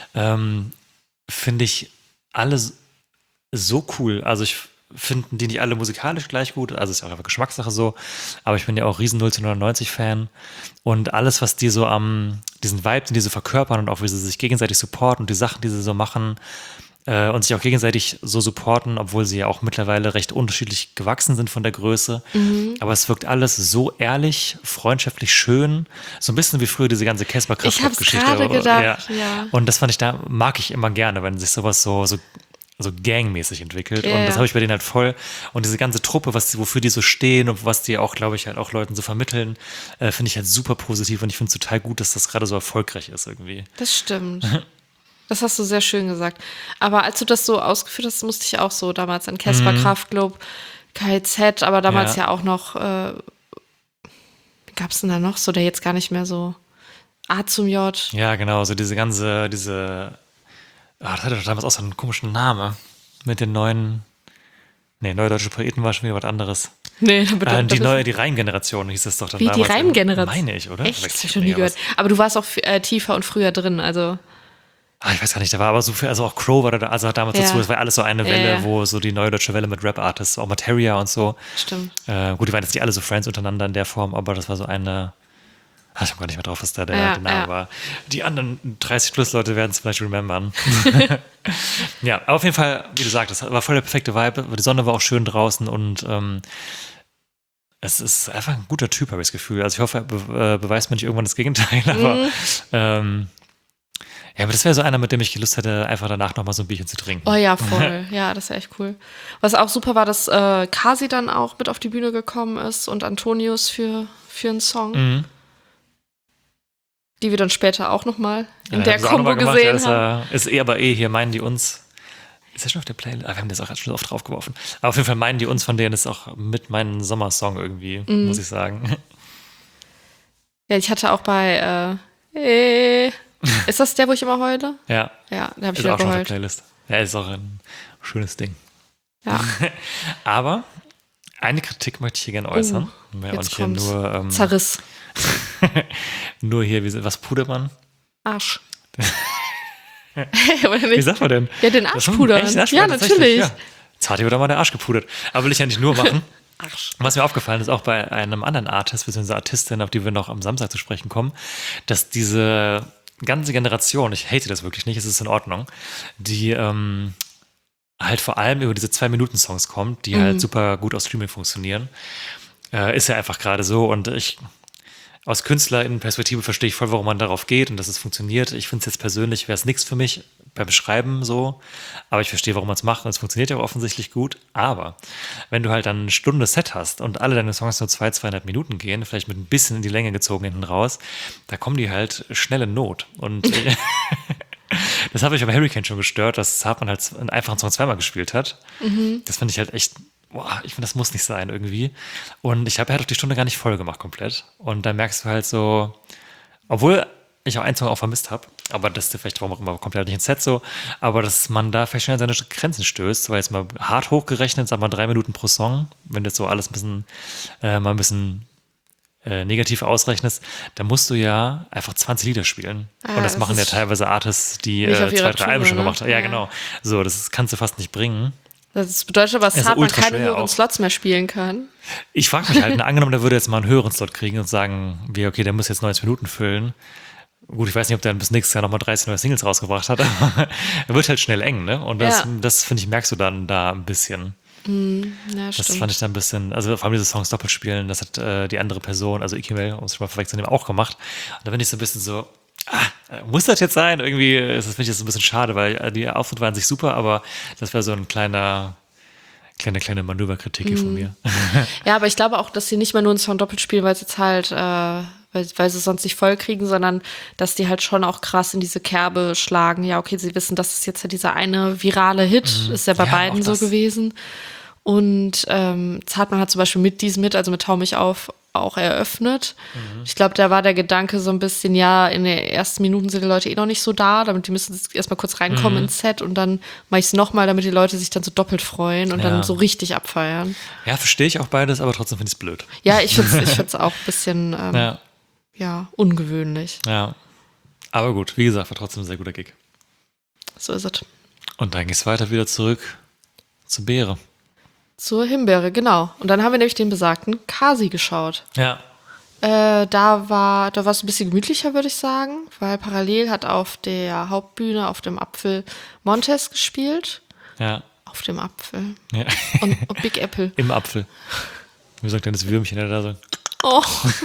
Finde ich alle so cool. Also ich finde die nicht alle musikalisch gleich gut. Also ist ja auch einfach Geschmackssache so. Aber ich bin ja auch riesen 1999-Fan. Und alles, was die so diesen Vibe, den die so verkörpern und auch wie sie sich gegenseitig supporten und die Sachen, die sie so machen und sich auch gegenseitig so supporten, obwohl sie ja auch mittlerweile recht unterschiedlich gewachsen sind von der Größe. Aber es wirkt alles so ehrlich, freundschaftlich, schön. So ein bisschen wie früher diese ganze Casper-Kraftwerk-Geschichte. Ich hab's gerade gedacht, ja. Und das mag ich immer gerne, wenn sich sowas so gangmäßig entwickelt. Ja, und das ja. habe ich bei denen halt voll. Und diese ganze Truppe, wofür die so stehen und was die auch, glaube ich, halt auch Leuten so vermitteln, finde ich halt super positiv. Und ich finde es total gut, dass das gerade so erfolgreich ist irgendwie. Das stimmt. Das hast du sehr schön gesagt. Aber als du das so ausgeführt hast, musste ich auch so damals an Casper Kraftklub, KZ, aber damals ja auch noch, wie gab es denn da noch so, der jetzt gar nicht mehr so A zum J. Ja, genau, so das hatte doch damals auch so einen komischen Namen. Mit den neue deutsche Poeten war schon wieder was anderes. Nee, die Reimgeneration hieß es doch dann wie damals. die Reimgeneration? Meine ich, oder? Echt? Das Weiß hab ich noch nie gehört. Aber du warst auch tiefer und früher drin, also. Ich weiß gar nicht, da war aber so viel, also auch Crow war da, also damals dazu, das war alles so eine Welle, Ja. wo so die neue deutsche Welle mit Rap-Artists, auch Materia und so. Stimmt. Gut, die waren jetzt nicht alle so Friends untereinander in der Form, aber das war so eine, ich habe gar nicht mehr drauf, was da der Name war. Die anderen 30-plus-Leute werden es vielleicht remembern. Ja, aber auf jeden Fall, wie du sagst, das war voll der perfekte Vibe, die Sonne war auch schön draußen und es ist einfach ein guter Typ, habe ich das Gefühl. Also ich hoffe, er beweist mir nicht irgendwann das Gegenteil, aber ja, aber das wäre so einer, mit dem ich Lust hätte, einfach danach nochmal so ein Bierchen zu trinken. Oh ja, voll. Ja, das wäre echt cool. Was auch super war, dass Kasi dann auch mit auf die Bühne gekommen ist und Antonius für einen Song, die wir dann später auch nochmal in der Kombo gesehen haben. Ist aber hier meinen die uns. Ist ja schon auf der Playlist? Wir haben das auch schon oft draufgeworfen. Aber auf jeden Fall meinen die uns, von denen ist auch mit meinem Sommersong irgendwie, muss ich sagen. Ja, ich hatte auch bei ist das der, wo ich immer heule? Ja. Ja, da habe ich Ist wieder auch schon auf der geheult. Playlist. Ja, ist auch ein schönes Ding. Ja. Aber eine Kritik möchte ich hier gerne äußern. Wir jetzt auch nicht hier kommt's. nur, Zerriss. nur hier, was pudert man? Arsch. Oder Wie nicht? sagt man denn? Ja, den Das Arsch ist pudern. echt ein Arsch Ja, pudern, tatsächlich, natürlich. Ja. Jetzt hat wieder mal der Arsch gepudert. Aber will ich ja nicht nur machen. Arsch. Was mir aufgefallen ist, auch bei einem anderen Artist, bzw. Artistin, auf die wir noch am Samstag zu sprechen kommen, dass diese ganze Generation, ich hate das wirklich nicht, es ist in Ordnung, die halt vor allem über diese 2-Minuten-Songs kommt, die halt super gut aus Streaming funktionieren. Ist ja einfach gerade so und aus KünstlerInnen-Perspektive verstehe ich voll, warum man darauf geht und dass es funktioniert. Ich finde es jetzt persönlich, wäre es nichts für mich beim Schreiben so, aber ich verstehe, warum man es macht und es funktioniert ja auch offensichtlich gut. Aber wenn du halt dann eine Stunde Set hast und alle deine Songs nur 2,5 Minuten gehen, vielleicht mit ein bisschen in die Länge gezogen hinten raus, da kommen die halt schnell in Not. Und das habe ich bei Hurricane schon gestört, dass Hartmann halt einen einfachen Song zweimal gespielt hat. Das finde ich halt echt, ich finde, das muss nicht sein irgendwie. Und ich habe halt auch die Stunde gar nicht voll gemacht komplett. Und da merkst du halt so, obwohl ich auch einen Song auch vermisst habe, aber das ist vielleicht warum auch immer komplett nicht ins Set so, aber dass man da vielleicht schnell an seine Grenzen stößt, weil jetzt mal hart hochgerechnet, sag mal 3 Minuten pro Song, wenn du jetzt so alles mal ein bisschen negativ ausrechnest, dann musst du ja einfach 20 Lieder spielen. Und das machen ja teilweise Artists, die nicht auf 2, ihrer 3 Alben schon Tour, ne? gemacht haben. Ja, genau. So, das kannst du fast nicht bringen. Das bedeutet aber, dass ist Hartmann ultra keine schwer höheren auch. Slots mehr spielen kann. Ich frage mich halt, angenommen, der würde jetzt mal einen höheren Slot kriegen und sagen, okay, der muss jetzt 90 Minuten füllen. Gut, ich weiß nicht, ob der bis nächstes Jahr nochmal 30 neue Singles rausgebracht hat, aber er wird halt schnell eng, ne? Und das finde ich, merkst du dann da ein bisschen. Ja, Das stimmt. fand ich dann ein bisschen, also vor allem diese Songs doppelt spielen, das hat die andere Person, also Ikimel, um es schon mal vorwegzunehmen, auch gemacht. Und da bin ich so ein bisschen so, muss das jetzt sein? Irgendwie ist das, finde ich, jetzt ein bisschen schade, weil die Auftritte waren sich super, aber das wäre so ein kleine Manöverkritik hier von mir. Ja, aber ich glaube auch, dass sie nicht mal nur einen Song doppelt spielen, weil sie jetzt halt, weil sie es sonst nicht voll kriegen, sondern dass die halt schon auch krass in diese Kerbe schlagen. Ja, okay, sie wissen, das ist jetzt ja dieser eine virale Hit, ist ja bei Ja, beiden auch so das. gewesen. Und Hartmann hat zum Beispiel mit diesem Hit, also mit Tau mich auf, auch eröffnet. Ich glaube, da war der Gedanke so ein bisschen, ja, in den ersten Minuten sind die Leute eh noch nicht so da, damit die müssen jetzt erstmal kurz reinkommen ins Set und dann mache ich es nochmal, damit die Leute sich dann so doppelt freuen und dann so richtig abfeiern. Ja, verstehe ich auch beides, aber trotzdem finde ich es blöd. Ja, ich find's auch ein bisschen ungewöhnlich. Ja. Aber gut, wie gesagt, war trotzdem ein sehr guter Gig. So ist es. Und dann ging es weiter wieder zurück zu Beere. Zur Himbeere, genau. Und dann haben wir nämlich den besagten Kasi geschaut. Ja. Da war es ein bisschen gemütlicher, würde ich sagen, weil parallel hat auf der Hauptbühne, auf dem Apfel, Montez gespielt. Ja. Auf dem Apfel. Ja. Und Big Apple. Im Apfel. Wie sagt denn das Würmchen, der da so? Oh,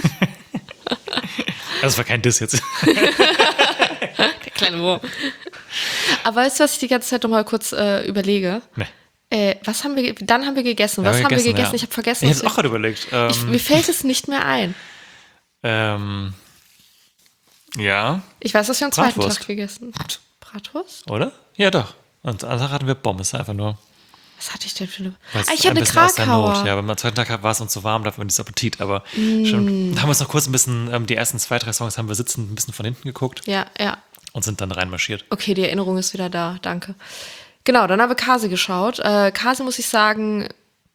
Das war kein Diss jetzt. der kleine Wurm. Aber weißt du, was ich die ganze Zeit noch mal kurz überlege? Nee. Dann haben wir gegessen. Was haben wir gegessen? Ja. Ich habe vergessen. Ich habe es auch gerade überlegt. Mir fällt es nicht mehr ein. Ja, Ich weiß, dass wir am zweiten Bratwurst. Tag gegessen. Bratwurst? oder? Ja, doch. Und am Tag hatten wir Pommes, einfach nur. Was hatte ich denn für eine? Weil es Ich habe ein eine bisschen aus der Not. Krakauer. Ja, wenn man am zweiten Tag war es uns so warm, dafür dieses Appetit. Aber schon, haben wir uns noch kurz ein bisschen, die ersten 2, 3 Songs haben wir sitzend ein bisschen von hinten geguckt Ja. und sind dann reinmarschiert. Okay, die Erinnerung ist wieder da. Danke. Genau, dann haben wir Kasi geschaut. Kasi, muss ich sagen,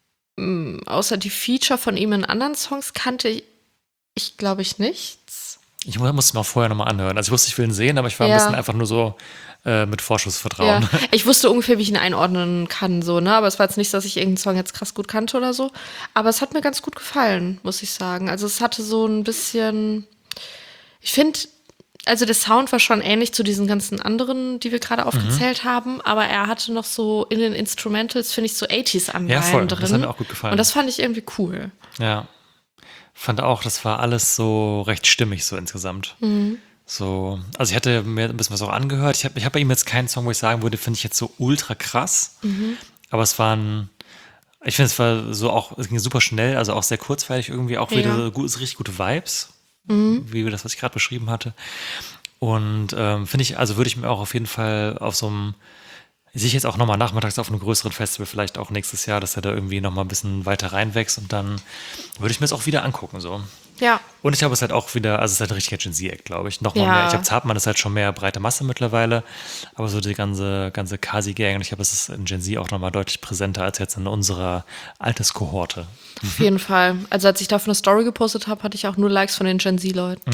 außer die Feature von ihm in anderen Songs kannte ich glaube ich, nichts. Ich musste mir auch vorher nochmal anhören. Also ich wusste, ich will ihn sehen, aber ich war ein bisschen einfach nur so mit Vorschussvertrauen. Ja. Ich wusste ungefähr, wie ich ihn einordnen kann, so, ne? Aber es war jetzt nicht, dass ich irgendeinen Song jetzt krass gut kannte oder so. Aber es hat mir ganz gut gefallen, muss ich sagen. Also es hatte so ein bisschen, ich finde, also der Sound war schon ähnlich zu diesen ganzen anderen, die wir gerade aufgezählt haben, aber er hatte noch so in den Instrumentals, finde ich, so 80s-Anleihen drin. Das hat mir auch gut gefallen. Und das fand ich irgendwie cool. Ja. Fand auch, das war alles so recht stimmig so insgesamt. So, also ich hatte mir ein bisschen was auch angehört. Ich hab bei ihm jetzt keinen Song, wo ich sagen würde, finde ich jetzt so ultra krass. Aber es waren, ich finde, es war so auch, es ging super schnell, also auch sehr kurzweilig irgendwie, auch wieder so richtig gute Vibes, wie das, was ich gerade beschrieben hatte. Und finde ich, also würde ich mir auch auf jeden Fall auf so einem, sehe ich jetzt auch nochmal nachmittags auf einem größeren Festival, vielleicht auch nächstes Jahr, dass er da irgendwie nochmal ein bisschen weiter reinwächst und dann würde ich mir das auch wieder angucken, so. Ja. Und ich glaube, es ist halt auch wieder, also es ist halt ein richtiger Gen Z-Act, glaube ich. Nochmal mehr. Ich glaube, Zartmann ist halt schon mehr breite Masse mittlerweile, aber so die ganze Kasi-Gang, und ich glaube, es ist in Gen Z auch nochmal deutlich präsenter als jetzt in unserer Alterskohorte. Auf jeden Fall. Also als ich dafür eine Story gepostet habe, hatte ich auch nur Likes von den Gen Z-Leuten.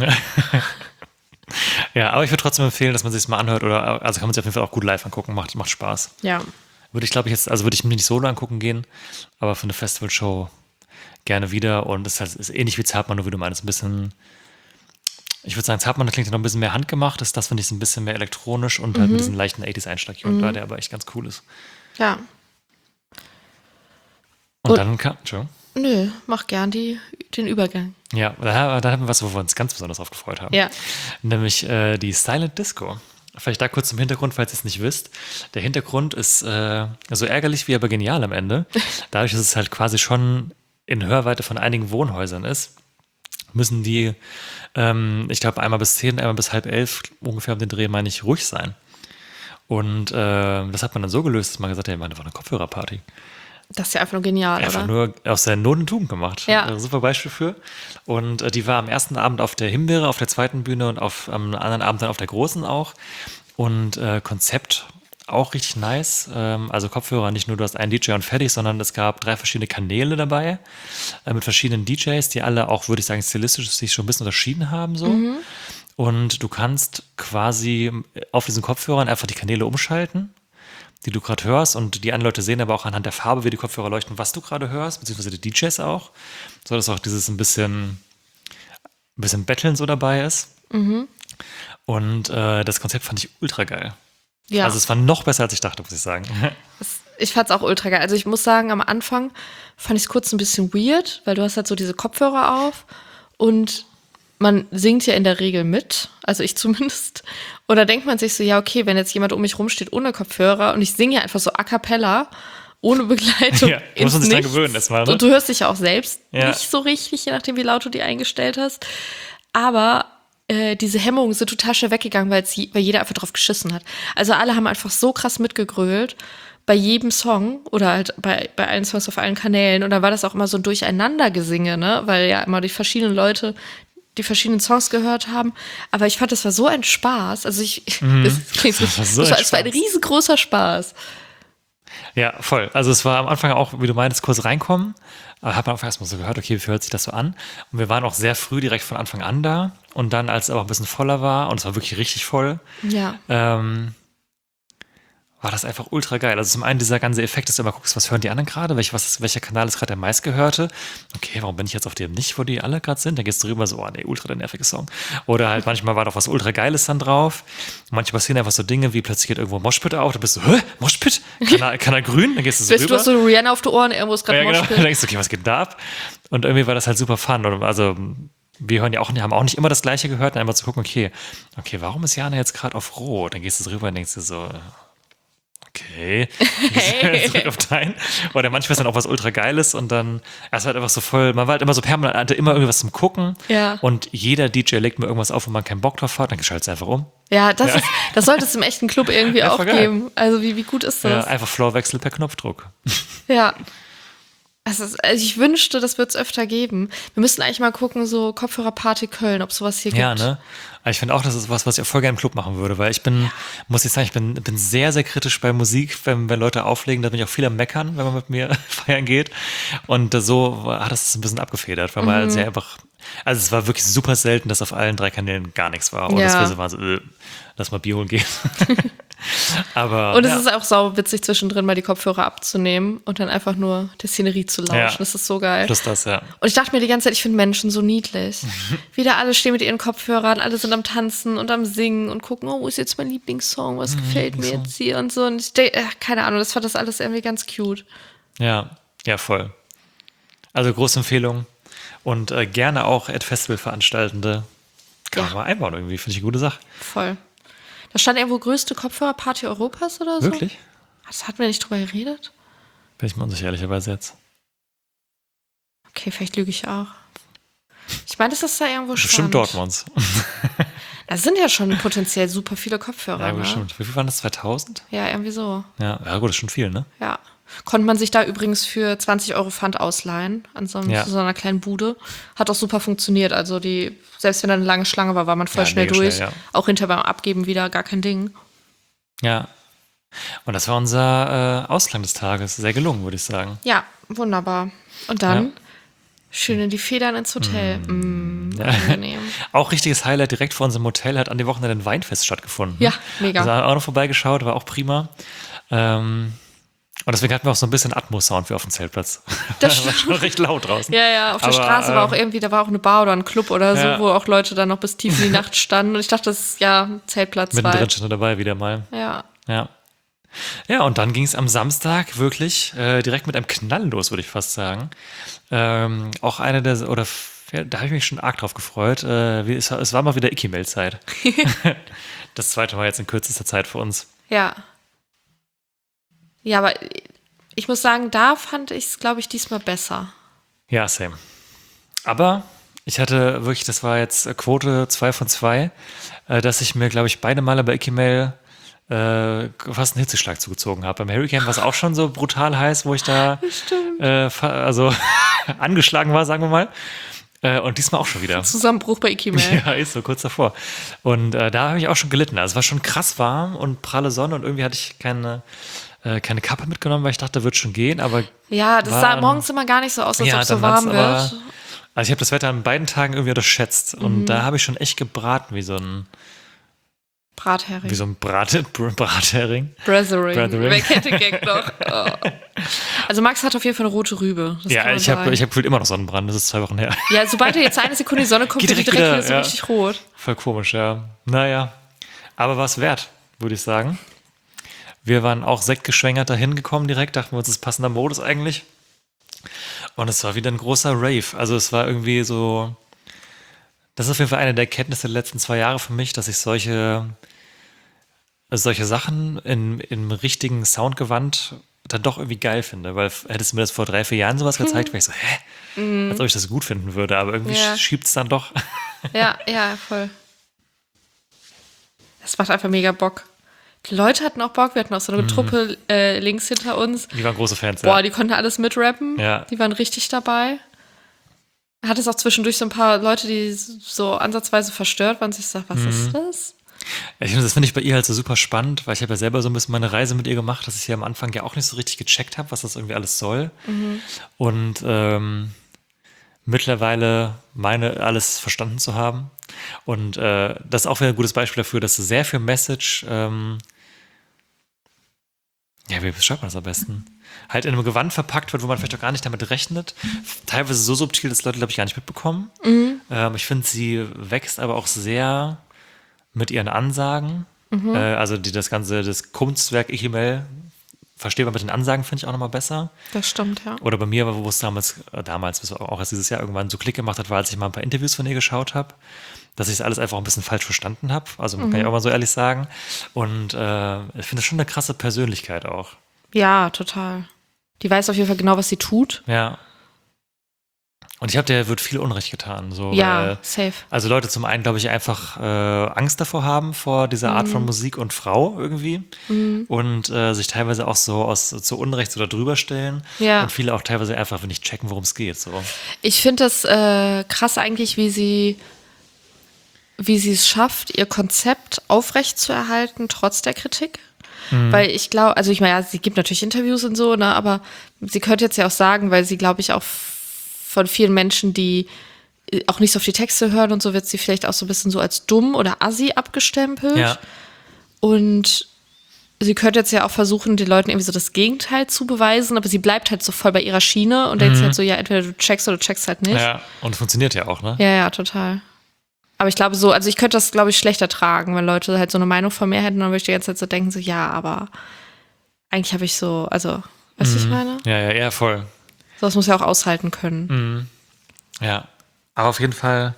Ja, aber ich würde trotzdem empfehlen, dass man sich mal anhört oder, also kann man sich auf jeden Fall auch gut live angucken, macht Spaß. Ja. Würde ich, glaube ich, jetzt, also würde ich mir nicht solo angucken gehen, aber für eine Festivalshow gerne wieder, und es ist ähnlich wie Zartmann, nur wie du meinst, ein bisschen, ich würde sagen, Zartmann klingt ja noch ein bisschen mehr handgemacht, das finde ich ein bisschen mehr elektronisch und halt mit diesem leichten 80s-Einschlag hier und da, der aber echt ganz cool ist. Ja. Und dann kam, Entschuldigung. Nö, mach gern den Übergang. Ja, da haben wir was, wo wir uns ganz besonders drauf gefreut haben. Ja. Nämlich die Silent Disco. Vielleicht da kurz zum Hintergrund, falls ihr es nicht wisst. Der Hintergrund ist so ärgerlich wie aber genial am Ende. Dadurch, dass es halt quasi schon in Hörweite von einigen Wohnhäusern ist, müssen die, ich glaube, einmal bis 10, einmal bis halb 11 ungefähr um den Dreh, meine ich, ruhig sein. Und das hat man dann so gelöst, dass man gesagt hat, ja, das war eine Kopfhörerparty. Das ist ja einfach nur genial, Einfach oder? nur aus der Not und Tugend gemacht. Ja. Super Beispiel für. Und die war am ersten Abend auf der Himbeere, auf der zweiten Bühne und am anderen Abend dann auf der großen auch. Und Konzept auch richtig nice. Also Kopfhörer, nicht nur du hast einen DJ und fertig, sondern es gab 3 verschiedene Kanäle dabei mit verschiedenen DJs, die alle auch, würde ich sagen, stilistisch sich schon ein bisschen unterschieden haben. So. Und du kannst quasi auf diesen Kopfhörern einfach die Kanäle umschalten, die du gerade hörst, und die anderen Leute sehen aber auch anhand der Farbe, wie die Kopfhörer leuchten, was du gerade hörst, beziehungsweise die DJs auch, so dass auch dieses ein bisschen Betteln so dabei ist. Und das Konzept fand ich ultra geil. Ja. Also es war noch besser, als ich dachte, muss ich sagen. Ich fand's auch ultra geil. Also ich muss sagen, am Anfang fand ich es kurz ein bisschen weird, weil du hast halt so diese Kopfhörer auf und man singt ja in der Regel mit, also ich zumindest. Und da denkt man sich so, ja okay, wenn jetzt jemand um mich rumsteht ohne Kopfhörer und ich singe ja einfach so a cappella, ohne Begleitung. Ja, muss man sich dran gewöhnen erstmal, ne? Und du hörst dich ja auch selbst Ja. nicht so richtig, je nachdem wie laut du die eingestellt hast. Aber diese Hemmungen sind total schnell weggegangen, weil jeder einfach drauf geschissen hat. Also alle haben einfach so krass mitgegrölt bei jedem Song oder halt bei allen Songs auf allen Kanälen. Und dann war das auch immer so ein Durcheinandergesinge, ne? Weil ja immer die verschiedenen Leute die verschiedenen Songs gehört haben. Aber ich fand, das war so ein Spaß. Also das klingt so, es war ein riesengroßer Spaß. Ja, voll. Also es war am Anfang auch, wie du meintest, kurz reinkommen. Aber hat man auch erstmal so gehört, okay, wie hört sich das so an? Und wir waren auch sehr früh direkt von Anfang an da. Und dann, als es aber ein bisschen voller war, und es war wirklich richtig voll, Ja. war das einfach ultra geil. Also zum einen dieser ganze Effekt, dass du immer guckst, was hören die anderen gerade, welcher Kanal ist gerade der meistgehörte. Okay, warum bin ich jetzt auf dem nicht, wo die alle gerade sind? Dann gehst du rüber so, oh nee, ultra der nervige Song. Oder halt manchmal war doch was ultra Geiles dann drauf. Manchmal passieren einfach so Dinge, wie plötzlich geht irgendwo ein Moshpit auf, da bist du, hä, Moshpit? Kanal grün? Dann gehst du so rüber. Du hast so Rihanna auf die Ohren, irgendwo ist gerade Ja, genau. Moshpit. Dann denkst du, okay, was geht da ab? Und irgendwie war das halt super fun. Also wir hören ja auch, haben auch nicht immer das Gleiche gehört, dann einmal zu gucken, okay, warum ist Jana jetzt gerade auf Rot? Dann gehst du rüber und denkst dir so, okay, zurück auf dein. Oder manchmal ist dann auch was ultra Geiles und dann, es war halt einfach so voll, man war halt immer so permanent, hatte immer irgendwas zum Gucken. Ja. Und jeder DJ legt mir irgendwas auf, wo man keinen Bock drauf hat, dann schaltet es einfach um. Ja, das sollte es im echten Club irgendwie Ja, auch voll geil. geben. Also wie gut ist Ja, das? einfach Floorwechsel per Knopfdruck. Ja. Also ich wünschte, das wird es öfter geben. Wir müssten eigentlich mal gucken, so Kopfhörerparty Köln, ob sowas hier gibt. Ja, ne? Aber ich finde auch, das ist was ich auch voll gerne im Club machen würde, weil ich bin, muss ich sagen, ich bin sehr, sehr kritisch bei Musik, wenn Leute auflegen, da bin ich auch viel am Meckern, wenn man mit mir feiern geht. Und so hat das ein bisschen abgefedert, weil man halt sehr einfach, also es war wirklich super selten, dass auf allen 3 Kanälen gar nichts war. Und das wir so waren so, lass mal Bier holen gehen. Aber, und es ist auch sau witzig, zwischendrin mal die Kopfhörer abzunehmen und dann einfach nur der Szenerie zu lauschen. Ja. Das ist so geil. Plus das, ja. Und ich dachte mir die ganze Zeit, ich finde Menschen so niedlich. Wieder alle stehen mit ihren Kopfhörern, alle sind am Tanzen und am Singen und gucken, oh, wo ist jetzt mein Lieblingssong, was gefällt mir jetzt hier und so. Und ich denke, keine Ahnung, das fand das alles irgendwie ganz cute. Ja, voll. Also große Empfehlung. Und gerne auch Festivalveranstaltende. Kann man mal einbauen irgendwie, finde ich eine gute Sache. Voll. Da stand irgendwo größte Kopfhörerparty Europas oder so. Wirklich? Das hatten wir nicht drüber geredet? Bin ich mir unsicher, ehrlicherweise jetzt. Okay, vielleicht lüge ich auch. Ich meine, das ist da irgendwo stand. Bestimmt Dortmunds. Da sind ja schon potenziell super viele Kopfhörer. Ja, ne? bestimmt. Wie viel waren das? 2000? Ja, irgendwie so. Ja, gut, das ist schon viel, ne? Ja. Konnte man sich da übrigens für 20 € Pfand ausleihen an so einer kleinen Bude. Hat auch super funktioniert. Also selbst wenn da eine lange Schlange war man voll schnell durch. Schnell, ja. Auch hinter beim Abgeben wieder gar kein Ding. Ja. Und das war unser Ausklang des Tages. Sehr gelungen, würde ich sagen. Ja, wunderbar. Und dann schön in die Federn ins Hotel. Angenehm. Auch richtiges Highlight, direkt vor unserem Hotel hat an dem Wochenende ein Weinfest stattgefunden. Ja, mega. Also auch noch vorbeigeschaut, war auch prima. Und deswegen hatten wir auch so ein bisschen Atmos-Sound wie auf dem Zeltplatz. Das war schon recht laut draußen. Ja, auf der Straße war auch irgendwie, da war auch eine Bar oder ein Club oder so, wo auch Leute dann noch bis tief in die Nacht standen. Und ich dachte, das ist Zeltplatz. Mittendrin stand er dabei wieder mal. Ja. Ja, und dann ging es am Samstag wirklich direkt mit einem Knall los, würde ich fast sagen. Auch da habe ich mich schon arg drauf gefreut. Es war mal wieder Icky-Mail-Zeit. Das zweite Mal jetzt in kürzester Zeit für uns. Ja. Ja, aber ich muss sagen, da fand ich es, glaube ich, diesmal besser. Ja, same. Aber ich hatte wirklich, das war jetzt Quote 2 von 2, dass ich mir, glaube ich, beide Male bei Icky-Mail fast einen Hitzeschlag zugezogen habe. Beim Hurricane war es auch schon so brutal heiß, wo ich da angeschlagen war, sagen wir mal. Und diesmal auch schon wieder. Zusammenbruch bei Icky-Mail. Ja, ist so kurz davor. Und da habe ich auch schon gelitten. Also es war schon krass warm und pralle Sonne und irgendwie hatte ich keine Kappe mitgenommen, weil ich dachte, wird schon gehen. Aber ja, das sah morgens immer gar nicht so aus, als ob es so warm wird. Also ich habe das Wetter an beiden Tagen irgendwie unterschätzt. Und da habe ich schon echt gebraten wie so ein Brathering. Wie so ein Brathering. Brothering. Wer kennt den Gag noch? Oh. Also Max hat auf jeden Fall eine rote Rübe. Ja, ich hab gefühlt immer noch Sonnenbrand. Das ist 2 Wochen her. Ja, sobald jetzt eine Sekunde die Sonne kommt, wird die direkt wieder so richtig rot. Voll komisch, ja. Naja, aber war es wert, würde ich sagen. Wir waren auch sektgeschwängert dahin gekommen direkt. Dachten wir uns, das ist passender Modus eigentlich. Und es war wieder ein großer Rave. Also es war irgendwie so... Das ist auf jeden Fall eine der Erkenntnisse der letzten 2 Jahre für mich, dass ich solche Sachen im richtigen Soundgewand dann doch irgendwie geil finde. Weil hättest du mir das vor 3, 4 Jahren sowas gezeigt, wäre ich so, als ob ich das gut finden würde. Aber irgendwie schiebt es dann doch. Ja, voll. Das macht einfach mega Bock. Die Leute hatten auch Bock. Wir hatten auch so eine Truppe links hinter uns. Die waren große Fans, Boah, die konnten alles mitrappen. Ja. Die waren richtig dabei. Hat es auch zwischendurch so ein paar Leute, die so ansatzweise verstört waren. Und ich sag, was ist das? Das finde ich bei ihr halt so super spannend, weil ich habe ja selber so ein bisschen meine Reise mit ihr gemacht, dass ich hier am Anfang ja auch nicht so richtig gecheckt habe, was das irgendwie alles soll. Und mittlerweile meine alles verstanden zu haben. Und das ist auch wieder ein gutes Beispiel dafür, dass sehr viel Message, wie beschreibt man das am besten? Halt in einem Gewand verpackt wird, wo man vielleicht auch gar nicht damit rechnet. Teilweise so subtil, dass Leute, glaube ich, gar nicht mitbekommen. Ich finde, sie wächst aber auch sehr mit ihren Ansagen. Also das Kunstwerk Icky-Mail versteht man mit den Ansagen, finde ich auch nochmal besser. Das stimmt, ja. Oder bei mir, wo es damals, bis auch erst dieses Jahr irgendwann so Klick gemacht hat, war, als ich mal ein paar Interviews von ihr geschaut habe, dass ich es alles einfach ein bisschen falsch verstanden habe. Also kann ich auch mal so ehrlich sagen. Und ich finde das schon eine krasse Persönlichkeit auch. Ja, total. Die weiß auf jeden Fall genau, was sie tut. Ja. Und ich glaube, der wird viel Unrecht getan. So, Ja, safe. Also Leute zum einen, glaube ich, einfach Angst davor haben, vor dieser Art von Musik und Frau irgendwie. Und sich teilweise auch so zu Unrecht oder drüber stellen. Ja. Und viele auch teilweise einfach nicht checken, worum es geht. So. Ich finde das krass eigentlich, wie sie es schafft, ihr Konzept aufrechtzuerhalten, trotz der Kritik. Weil ich glaube, also ich meine, ja, sie gibt natürlich Interviews und so, ne, aber sie könnte jetzt ja auch sagen, weil sie, glaube ich, auch von vielen Menschen, die auch nicht so auf die Texte hören und so, wird sie vielleicht auch so ein bisschen so als dumm oder assi abgestempelt. Ja. Und sie könnte jetzt ja auch versuchen, den Leuten irgendwie so das Gegenteil zu beweisen, aber sie bleibt halt so voll bei ihrer Schiene und denkt sich halt so, ja, entweder du checkst oder du checkst halt nicht. Ja, und es funktioniert ja auch, ne? Ja, ja, total. Aber ich glaube so, also ich könnte das, glaube ich, schlechter tragen, wenn Leute halt so eine Meinung von mir hätten, dann würde ich die ganze Zeit so denken, so, ja, aber eigentlich habe ich so, also, weißt du, was ich meine? Ja, voll. Sowas muss ja auch aushalten können. Ja, aber auf jeden Fall,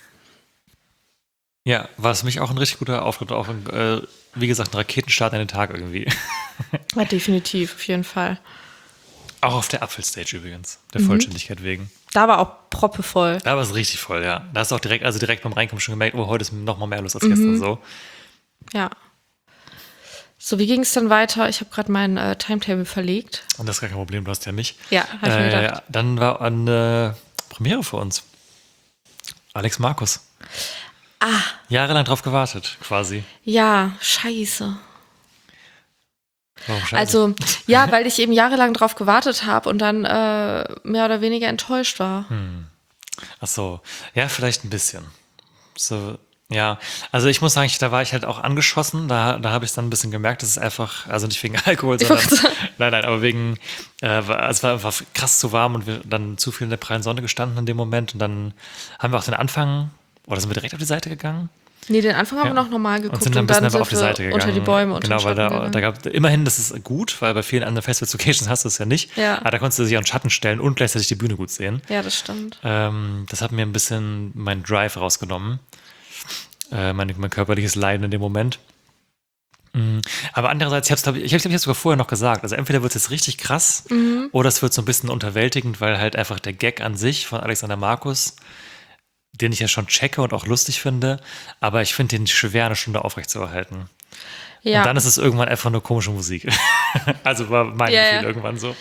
ja, war es für mich auch ein richtig guter Auftritt, auch wie gesagt, ein Raketenstart in den Tag irgendwie. Ja, definitiv, auf jeden Fall. Auch auf der Apfelstage übrigens, der Vollständigkeit wegen. Da war auch proppevoll. Da war es richtig voll, ja. Da hast du auch direkt beim Reinkommen schon gemerkt, oh, heute ist noch mal mehr los als gestern so. Ja. So, wie ging es dann weiter? Ich habe gerade mein Timetable verlegt. Und das ist gar kein Problem, du hast ja mich. Ja, habe ich mir gedacht. Dann war eine Premiere für uns. Alex Markus. Jahrelang drauf gewartet, quasi. Ja, scheiße. Warum scheiße? Also, ja, weil ich eben jahrelang drauf gewartet habe und dann mehr oder weniger enttäuscht war. Ach so, ja, vielleicht ein bisschen. So, ja, also ich muss sagen, da war ich halt auch angeschossen. Da habe ich dann ein bisschen gemerkt, dass es einfach, also nicht wegen Alkohol, sondern, nein, aber wegen, es war einfach krass zu warm und wir dann zu viel in der prallen Sonne gestanden in dem Moment. Und dann haben wir auch den Anfang, oder sind wir direkt auf die Seite gegangen? Nee, den Anfang haben wir noch normal geguckt und sind dann ein bisschen sind auf die Seite gegangen. unter die Bäume und genau, weil da gab immerhin, das ist gut, weil bei vielen anderen Festival-Locations hast du es ja nicht. Ja. Aber da konntest du dich auch in Schatten stellen und gleichzeitig die Bühne gut sehen. Ja, das stimmt. Das hat mir ein bisschen meinen Drive rausgenommen. Mein körperliches Leiden in dem Moment. Aber andererseits, ich habe es sogar vorher noch gesagt, also entweder wird es jetzt richtig krass oder es wird so ein bisschen unterwältigend, weil halt einfach der Gag an sich von Alexander Markus, den ich ja schon checke und auch lustig finde, aber ich finde den schwer, eine Stunde aufrechtzuerhalten. Ja. Und dann ist es irgendwann einfach nur komische Musik. Also war mein Gefühl irgendwann so.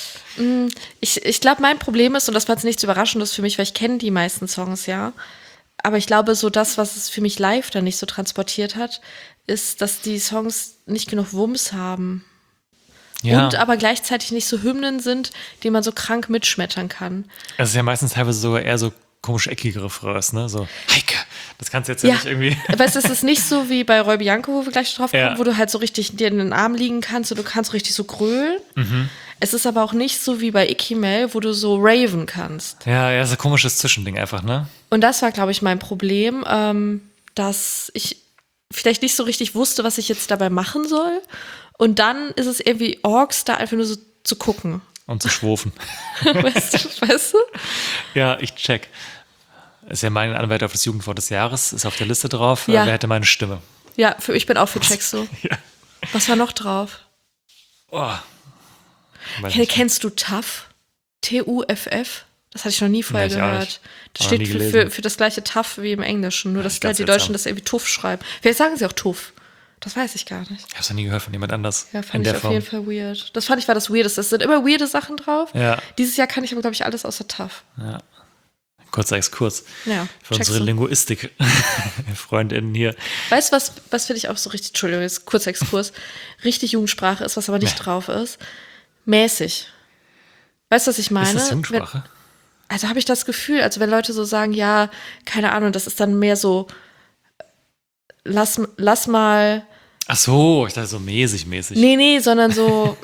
Ich glaube, mein Problem ist, und das war jetzt nichts Überraschendes für mich, weil ich kenne die meisten Songs ja, aber ich glaube, so das, was es für mich live dann nicht so transportiert hat, ist, dass die Songs nicht genug Wumms haben. Ja. Und aber gleichzeitig nicht so Hymnen sind, die man so krank mitschmettern kann. Es ist ja meistens teilweise sogar eher so komisch eckige Refrains, ne? So, Heike, das kannst du jetzt ja nicht irgendwie. Weißt du, es ist nicht so wie bei Roy Bianco, wo wir gleich drauf kommen, Ja. wo du halt so richtig dir in den Arm liegen kannst und du kannst richtig so grölen. Es ist aber auch nicht so wie bei Icky Mel, wo du so raven kannst. Ja, so ein komisches Zwischending einfach, ne? Und das war, glaube ich, mein Problem, dass ich vielleicht nicht so richtig wusste, was ich jetzt dabei machen soll. Und dann ist es irgendwie Orks, da einfach nur so zu gucken. Und zu schwofen. Weißt du? Ja, ich check. Ist ja mein Anwalt auf das Jugendwort des Jahres, ist auf der Liste drauf. Ja. Wer hätte meine Stimme? Ja, ich bin auch für Checks-So. Ja. Was war noch drauf? Oh. Weiß nicht. Kennst du TUFF? T-U-F-F? Das hatte ich noch nie vorher Nee, ich auch gehört. nicht. Das Auch noch steht nie für gelesen. das gleiche TUFF wie im Englischen, nur dass ganz die seltsam. Deutschen das irgendwie TUFF schreiben. Vielleicht sagen sie auch TUFF. Das weiß ich gar nicht. Ich hab's noch nie gehört von jemand anders. Ja, in fand der ich auf Form. jeden Fall weird. Das fand ich war das Weirdeste. Es sind immer weirde Sachen drauf. Ja. Dieses Jahr kann ich aber, glaube ich, alles außer TUFF. Ja. Kurzer Exkurs. Ja, Für checkst unsere du. Linguistik-FreundInnen hier. Weißt du, was finde ich auch so richtig, Entschuldigung, jetzt kurzer Exkurs, richtig Jugendsprache ist, was aber nicht drauf ist? Mäßig. Weißt du, was ich meine? Ist das Jugendsprache? Also habe ich das Gefühl, also wenn Leute so sagen, ja, keine Ahnung, das ist dann mehr so, lass mal, Ach so, ich dachte so mäßig. nee, sondern so,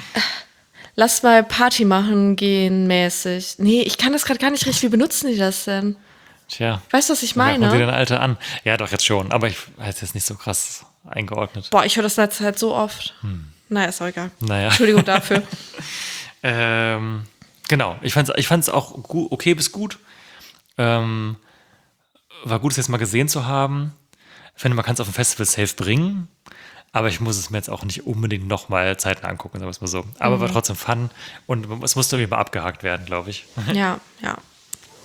lass mal Party machen gehen mäßig. Nee, ich kann das gerade gar nicht richtig, wie benutzen die das denn? Tja. Weißt du, was ich Da merkt man sie meine? dein Alter an. Ja, doch, jetzt schon. Aber ich habe es jetzt nicht so krass eingeordnet. Boah, ich höre das in letzter Zeit so oft. Naja, ist auch egal. Naja. Entschuldigung dafür. Genau. Ich fand's auch okay bis gut. War gut, es jetzt mal gesehen zu haben. Ich finde, man kann es auf dem Festival safe bringen. Aber ich muss es mir jetzt auch nicht unbedingt nochmal zeitnah angucken, sagen wir es mal so. Aber war trotzdem Fun. Und es musste irgendwie mal abgehakt werden, glaube ich. Ja.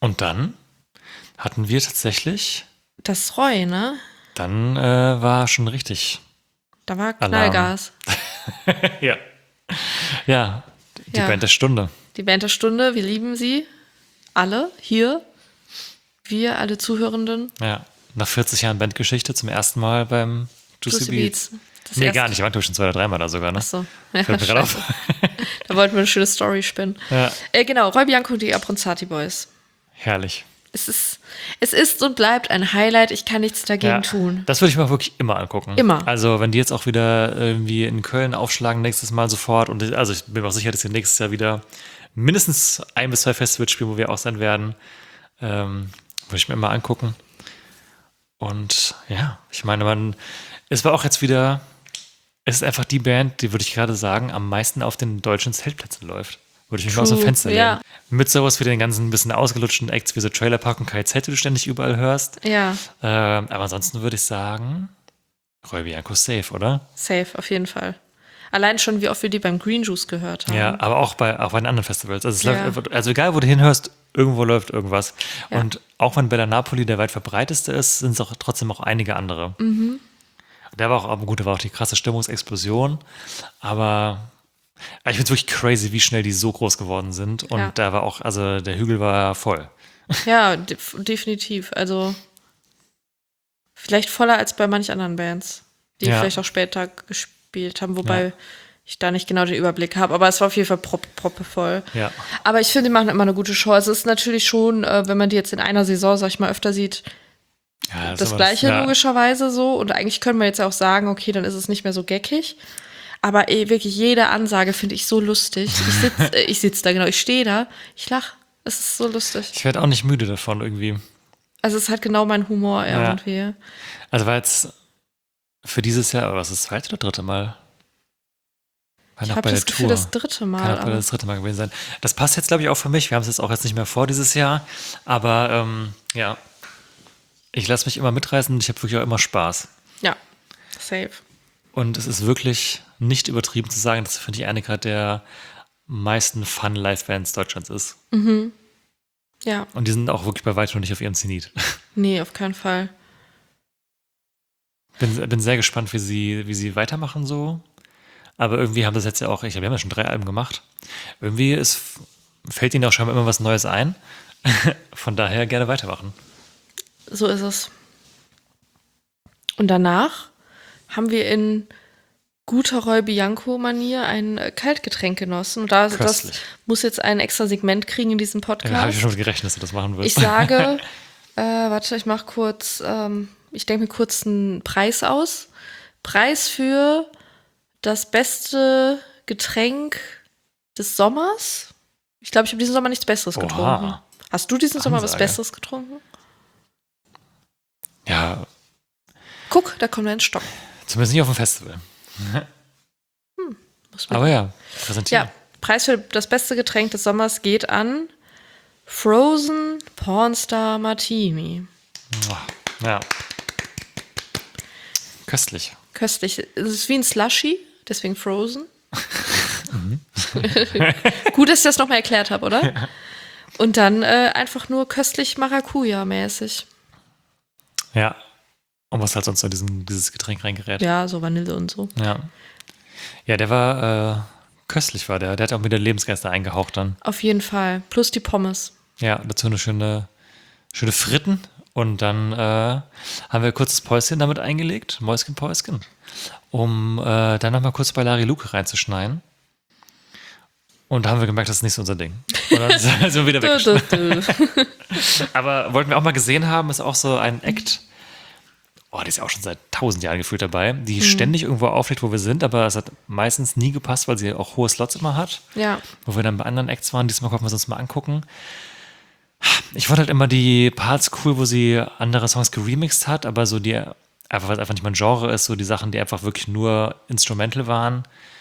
Und dann hatten wir tatsächlich, Das Roy, ne? dann war schon richtig. Da war Alarm. Knallgas. Ja. Ja, die Ja. Band der Stunde. Die Band der Stunde, wir lieben sie. Alle hier. Wir, alle Zuhörenden. Ja. Nach 40 Jahren Bandgeschichte zum ersten Mal beim Juicy Beats. Das Nee, erste- gar nicht. Wir waren schon 2 oder 3 Mal da sogar, ne? Achso. Ja, Fällt mir gerade auf. Da wollten wir eine schöne Story spinnen. Ja. Genau, Roy Bianco und die Abronzati Boys. Herrlich. Es ist und bleibt ein Highlight. Ich kann nichts dagegen tun. Das würde ich mir wirklich immer angucken. Immer. Also, wenn die jetzt auch wieder irgendwie in Köln aufschlagen, nächstes Mal sofort. Und also, ich bin mir auch sicher, dass sie nächstes Jahr wieder mindestens 1 bis 2 Festivals spielen, wo wir auch sein werden. Würde ich mir immer angucken. Und ja, ich meine, es war auch jetzt wieder, es ist einfach die Band, die, würde ich gerade sagen, am meisten auf den deutschen Zeltplätzen läuft. Würde ich mich mal aus dem True, Fenster lehnen. ja. Mit sowas wie den ganzen bisschen ausgelutschten Acts wie so Trailer Park und KZ, die du ständig überall hörst. Ja, Aber ansonsten würde ich sagen, Roy Bianco safe, oder? safe, auf jeden Fall. Allein schon, wie oft wir die beim Green Juice gehört haben. Ja, aber auch bei den anderen Festivals. Also, es Ja. läuft, also egal, wo du hinhörst, irgendwo läuft irgendwas. Ja. Und auch wenn Bella Napoli der weit verbreiteste ist, sind es auch trotzdem auch einige andere. Der war auch, aber gut, da war auch die krasse Stimmungsexplosion. Aber ich finde es wirklich crazy, wie schnell die so groß geworden sind. Und Ja. da war auch, also der Hügel war voll. Ja, definitiv. Also vielleicht voller als bei manch anderen Bands, die Ja. vielleicht auch später gespielt haben, wobei Ja. ich da nicht genau den Überblick habe. Aber es war auf jeden Fall proppevoll. Ja. Aber ich finde, die machen immer eine gute Show. Es ist natürlich schon, wenn man die jetzt in einer Saison, sag ich mal, öfter sieht, Ja, das aber- Gleiche ja. logischerweise so. Und eigentlich können wir jetzt auch sagen, okay, dann ist es nicht mehr so geckig. Aber wirklich jede Ansage finde ich so lustig. Ich sitz da, genau, ich stehe da, ich lache. Es ist so lustig. Ich werde auch nicht müde davon irgendwie. Also es hat genau mein Humor Ja. irgendwie. Also war jetzt für dieses Jahr, aber was ist das 2. oder 3. Mal? War Ich noch habe bei der das Gefühl, Tour. das 3. Mal. Kann auch bei aber das 3. Mal gewesen sein. Das passt jetzt, glaube ich, auch für mich. Wir haben es jetzt auch jetzt nicht mehr vor dieses Jahr. Aber ja, ich lasse mich immer mitreißen und ich habe wirklich auch immer Spaß. ja, safe. Und es ist wirklich nicht übertrieben zu sagen, dass für die eine gerade der meisten Fun-Live-Bands Deutschlands ist. Ja, Und die sind auch wirklich bei weitem noch nicht auf ihrem Zenit. nee, auf keinen Fall. Bin sehr gespannt, wie sie weitermachen so. Aber irgendwie haben das jetzt ja auch, wir haben ja schon 3 Alben gemacht. Irgendwie fällt ihnen auch scheinbar immer was Neues ein. Von daher gerne weitermachen. So ist es. Und danach haben wir in guter Roy Bianco-Manier ein Kaltgetränk genossen. Und das Köstlich. muss jetzt ein extra Segment kriegen in diesem Da habe ich Podcast. schon gerechnet, dass du das machen wirst. Ich sage, warte, ich mache kurz, ich denke mir kurz einen Preis aus. Preis für das beste Getränk des Sommers. Ich glaube, ich habe diesen Sommer nichts Besseres Oha. getrunken. Hast du diesen Sommer was Ansage. Besseres getrunken? Ja, Guck, da kommt ein Stock. zumindest nicht auf dem Festival. Muss man Aber ja, präsentieren. Ja, Preis für das beste Getränk des Sommers geht an Frozen Pornstar Martini. Ja. Köstlich. Köstlich. Es ist wie ein Slushy, deswegen Frozen. Gut, dass ich das nochmal erklärt habe, oder? Und dann einfach nur köstlich Maracuja-mäßig. Ja. Und was halt sonst in dieses Getränk reingerät. Ja, so Vanille und so. Ja. Ja, der war köstlich, war der. Der hat auch wieder Lebensgeister eingehaucht dann. Auf jeden Fall. Plus die Pommes. Ja, dazu eine schöne Fritten. Und dann haben wir ein kurzes Päuschen damit eingelegt, Mäuschen, um dann nochmal kurz bei Larry Luke reinzuschneiden. Und da haben wir gemerkt, das ist nicht so unser Ding. Und dann sind wir wieder weg. Aber wollten wir auch mal gesehen haben, ist auch so ein Act. Oh, die ist ja auch schon seit 1000 Jahren gefühlt dabei, die ständig irgendwo auflegt, wo wir sind, aber es hat meistens nie gepasst, weil sie auch hohe Slots immer hat. Ja. Wo wir dann bei anderen Acts waren, diesmal konnten wir es uns mal angucken. Ich fand halt immer die Parts cool, wo sie andere Songs geremixed hat, aber so die, einfach weil es einfach nicht mein Genre ist, so die Sachen, die einfach wirklich nur instrumental waren,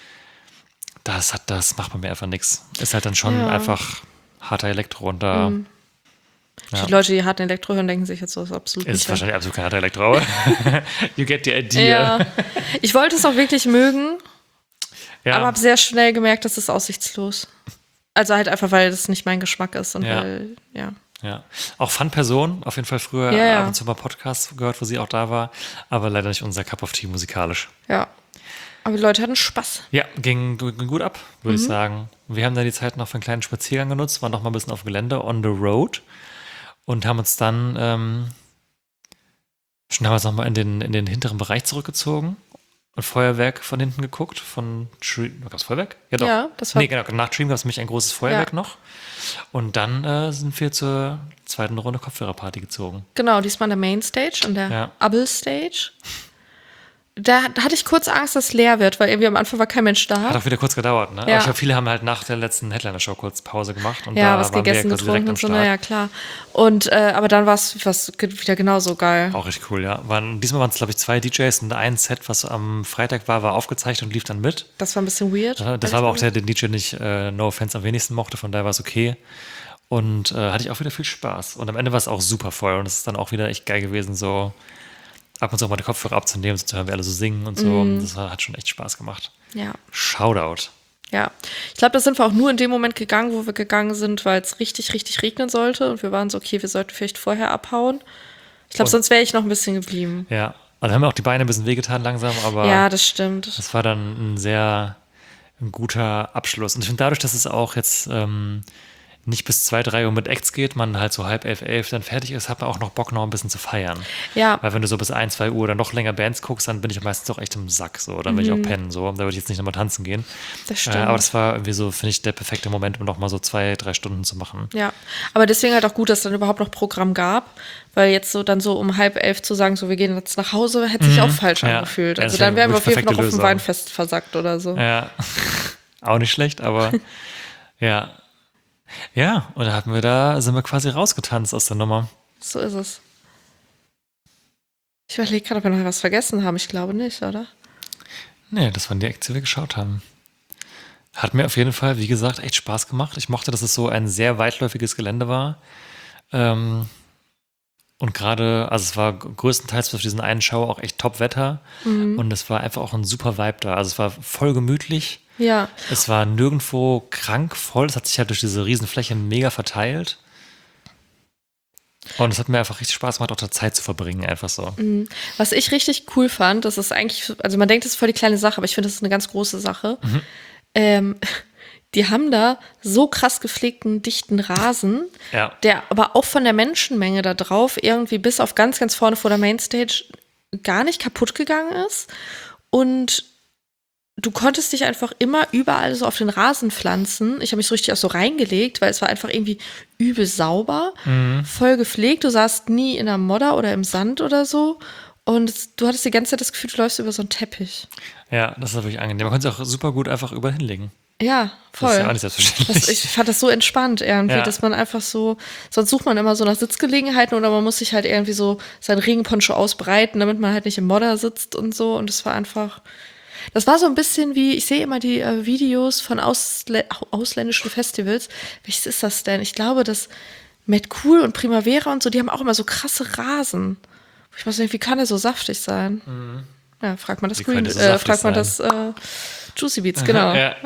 das macht bei mir einfach nichts. Ist halt dann schon Ja. einfach harter Elektro und da Die Leute, die harten Elektro hören, denken sich jetzt so, das ist absolut ist nicht. es wahrscheinlich absolut kein harter Elektro. You get the idea. Ja. Ich wollte es auch wirklich mögen, Ja. aber habe sehr schnell gemerkt, das ist aussichtslos. Also halt einfach, weil das nicht mein Geschmack ist und Ja. weil, ja. Ja. Auch Fun-Person, auf jeden Fall früher Ja. ab und zu mal Podcasts gehört, wo sie auch da war, aber leider nicht unser Cup of Tea musikalisch. Ja. Aber die Leute hatten Spaß. Ja, ging gut ab, würde ich sagen. Wir haben dann die Zeit noch für einen kleinen Spaziergang genutzt, waren noch mal ein bisschen auf dem Gelände, on the road und haben uns dann schon damals noch mal in den hinteren Bereich zurückgezogen und Feuerwerk von hinten geguckt, von Dream. Gab es Feuerwerk? Ja, doch. Ja, das war. Nee, genau, nach Dream gab es nämlich ein großes Feuerwerk noch. Und dann sind wir zur zweiten Runde Kopfhörerparty gezogen. Genau, diesmal an der Mainstage, an der Abel Stage. Da hatte ich kurz Angst, dass es leer wird, weil irgendwie am Anfang war kein Mensch da. Hat auch wieder kurz gedauert, ne? Ja. Aber ich glaube, viele haben halt nach der letzten Headliner-Show kurz Pause gemacht. Und Ja, da was waren gegessen, wir quasi direkt getrunken am und so, Start. naja, klar. Und, aber dann war es wieder genauso geil. Auch richtig cool, ja. Diesmal waren es, glaube ich, 2 DJs und ein Set, was am Freitag war aufgezeichnet und lief dann mit. Das war ein bisschen weird. Das war aber auch der, den DJ nicht, no offense, am wenigsten mochte, von daher war es okay. Und hatte ich auch wieder viel Spaß. Und am Ende war es auch super voll und es ist dann auch wieder echt geil gewesen, so ab und zu auch mal die Kopfhörer abzunehmen, so zu hören, wie alle so singen und so. Das hat schon echt Spaß gemacht. Ja. Shoutout. Ja. Ich glaube, da sind wir auch nur in dem Moment gegangen, wo wir gegangen sind, weil es richtig, richtig regnen sollte. Und wir waren so, okay, wir sollten vielleicht vorher abhauen. Ich glaube, sonst wäre ich noch ein bisschen geblieben. Ja. Und dann haben mir auch die Beine ein bisschen wehgetan langsam, aber Ja, das stimmt. das war dann ein guter Abschluss. Und ich finde dadurch, dass es auch jetzt nicht bis 2, 3 Uhr mit Acts geht, man halt so 10:30, 11 dann fertig ist, hat man auch noch Bock, noch ein bisschen zu feiern. Ja. Weil wenn du so bis 1, 2 Uhr oder noch länger Bands guckst, dann bin ich meistens auch echt im Sack. So. Dann will ich auch pennen. So. Da würde ich jetzt nicht nochmal tanzen gehen. Das stimmt. Aber das war irgendwie so, finde ich, der perfekte Moment, um nochmal so 2, 3 Stunden zu machen. Ja, aber deswegen halt auch gut, dass es dann überhaupt noch Programm gab, weil jetzt so dann so um 10:30 zu sagen, so wir gehen jetzt nach Hause, hätte sich auch falsch Ja. angefühlt. Ja, Also deswegen dann wären wir auf jeden Fall noch perfekte auf dem Lösung. Weinfest versackt oder so. Ja, auch nicht schlecht, aber ja. Ja, und da sind wir quasi rausgetanzt aus der Nummer. So ist es. Ich überlege gerade, ob wir noch was vergessen haben. Ich glaube nicht, oder? Nee, das waren die Acts, die wir geschaut haben. Hat mir auf jeden Fall, wie gesagt, echt Spaß gemacht. Ich mochte, dass es so ein sehr weitläufiges Gelände war. Und gerade, also es war größtenteils für diesen einen Show auch echt Top-Wetter. Und es war einfach auch ein super Vibe da. Also es war voll gemütlich. Ja. Es war nirgendwo krank voll. Es hat sich halt durch diese Riesenfläche mega verteilt. Und es hat mir einfach richtig Spaß gemacht, auch da Zeit zu verbringen, einfach so. Was ich richtig cool fand, das ist eigentlich, also man denkt, das ist voll die kleine Sache, aber ich finde, das ist eine ganz große Sache. Die haben da so krass gepflegten, dichten Rasen, Ja. der aber auch von der Menschenmenge da drauf irgendwie bis auf ganz, ganz vorne vor der Mainstage gar nicht kaputt gegangen ist. Und du konntest dich einfach immer überall so auf den Rasen pflanzen. Ich habe mich so richtig auch so reingelegt, weil es war einfach irgendwie übel sauber, voll gepflegt. Du saßt nie in der Modder oder im Sand oder so. Und du hattest die ganze Zeit das Gefühl, du läufst über so einen Teppich. Ja, das ist wirklich angenehm. Man konnte es auch super gut einfach überall hinlegen. Ja, voll. Das ist ja auch nicht selbstverständlich. Ich fand das so entspannt irgendwie, Ja. dass man einfach so, sonst sucht man immer so nach Sitzgelegenheiten oder man muss sich halt irgendwie so seinen Regenponcho ausbreiten, damit man halt nicht im Modder sitzt und so. Und das war einfach, das war so ein bisschen wie, ich sehe immer die Videos von ausländischen Festivals. Welches ist das denn? Ich glaube, das Mad Cool und Primavera und so, die haben auch immer so krasse Rasen. Ich weiß nicht, wie kann der so saftig sein? Ja, fragt man das Wie Green, könnte so saftig fragt man sein? das Juicy Beats, genau. Ja.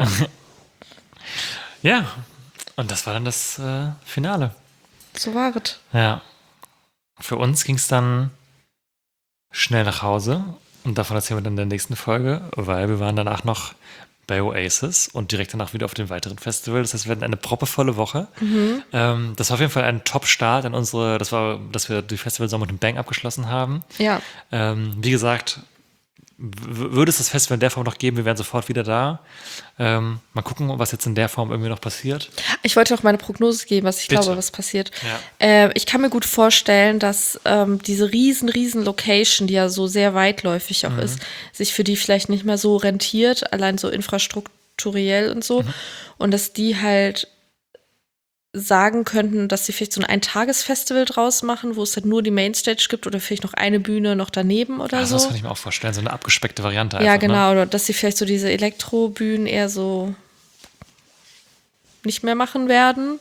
Ja, und das war dann das Finale. So war es. Ja. Für uns ging es dann schnell nach Hause und davon erzählen wir dann in der nächsten Folge, weil wir waren danach noch bei Oasis und direkt danach wieder auf dem weiteren Festival. Das heißt, wir hatten eine proppevolle Woche. Das war auf jeden Fall ein Top-Start in dass wir die Festivalsaison mit einem Bang abgeschlossen haben. Ja. Wie gesagt, würde es das Festival in der Form noch geben, wir wären sofort wieder da. Mal gucken, was jetzt in der Form irgendwie noch passiert. Ich wollte noch meine Prognose geben, was ich Bitte. glaube, was passiert. Ja. Ich kann mir gut vorstellen, dass diese riesen Location, die ja so sehr weitläufig auch ist, sich für die vielleicht nicht mehr so rentiert, allein so infrastrukturell und so. Und dass die halt sagen könnten, dass sie vielleicht so ein Eintagesfestival draus machen, wo es halt nur die Mainstage gibt oder vielleicht noch eine Bühne noch daneben oder Also so. das kann ich mir auch vorstellen, so eine abgespeckte Variante Ja, einfach. genau. Ne? Oder dass sie vielleicht so diese Elektrobühnen eher so nicht mehr machen werden.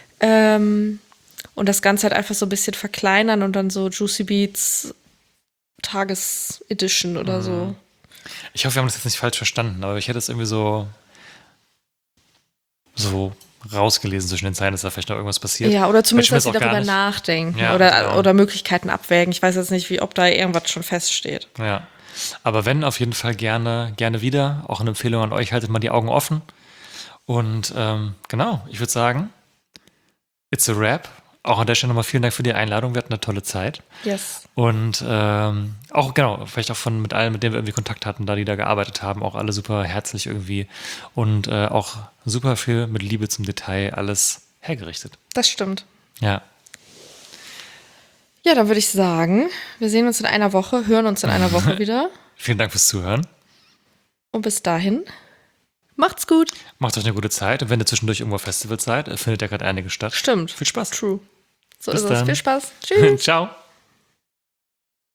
Und das Ganze halt einfach so ein bisschen verkleinern und dann so Juicy Beats Tagesedition oder so. Ich hoffe, wir haben das jetzt nicht falsch verstanden, aber ich hätte es irgendwie so rausgelesen zwischen den Zeilen, dass da vielleicht noch irgendwas passiert. Ja, oder zumindest, dass Vielleicht sie stimmt darüber das auch gar nachdenken Ja, genau. oder Möglichkeiten abwägen. Ich weiß jetzt nicht, ob da irgendwas schon feststeht. nicht. Ja. Aber wenn, auf jeden Fall gerne wieder. Auch eine Empfehlung an euch, haltet mal die Augen offen. Und genau, ich würde sagen, it's a wrap. Auch an der Stelle nochmal vielen Dank für die Einladung. Wir hatten eine tolle Zeit. Yes. Und auch, genau, vielleicht auch mit allen, mit denen wir irgendwie Kontakt hatten, die da gearbeitet haben, auch alle super herzlich irgendwie und auch super viel mit Liebe zum Detail alles hergerichtet. Das stimmt. Ja. Ja, dann würde ich sagen, wir sehen uns in einer Woche, hören uns in einer Woche wieder. Vielen Dank fürs Zuhören. Und bis dahin, macht's gut. Macht euch eine gute Zeit. Und wenn ihr zwischendurch irgendwo auf Festivals seid, findet ja gerade einige statt. Stimmt. Viel Spaß. True. So Bis ist es. dann. Viel Spaß. Tschüss. Ciao.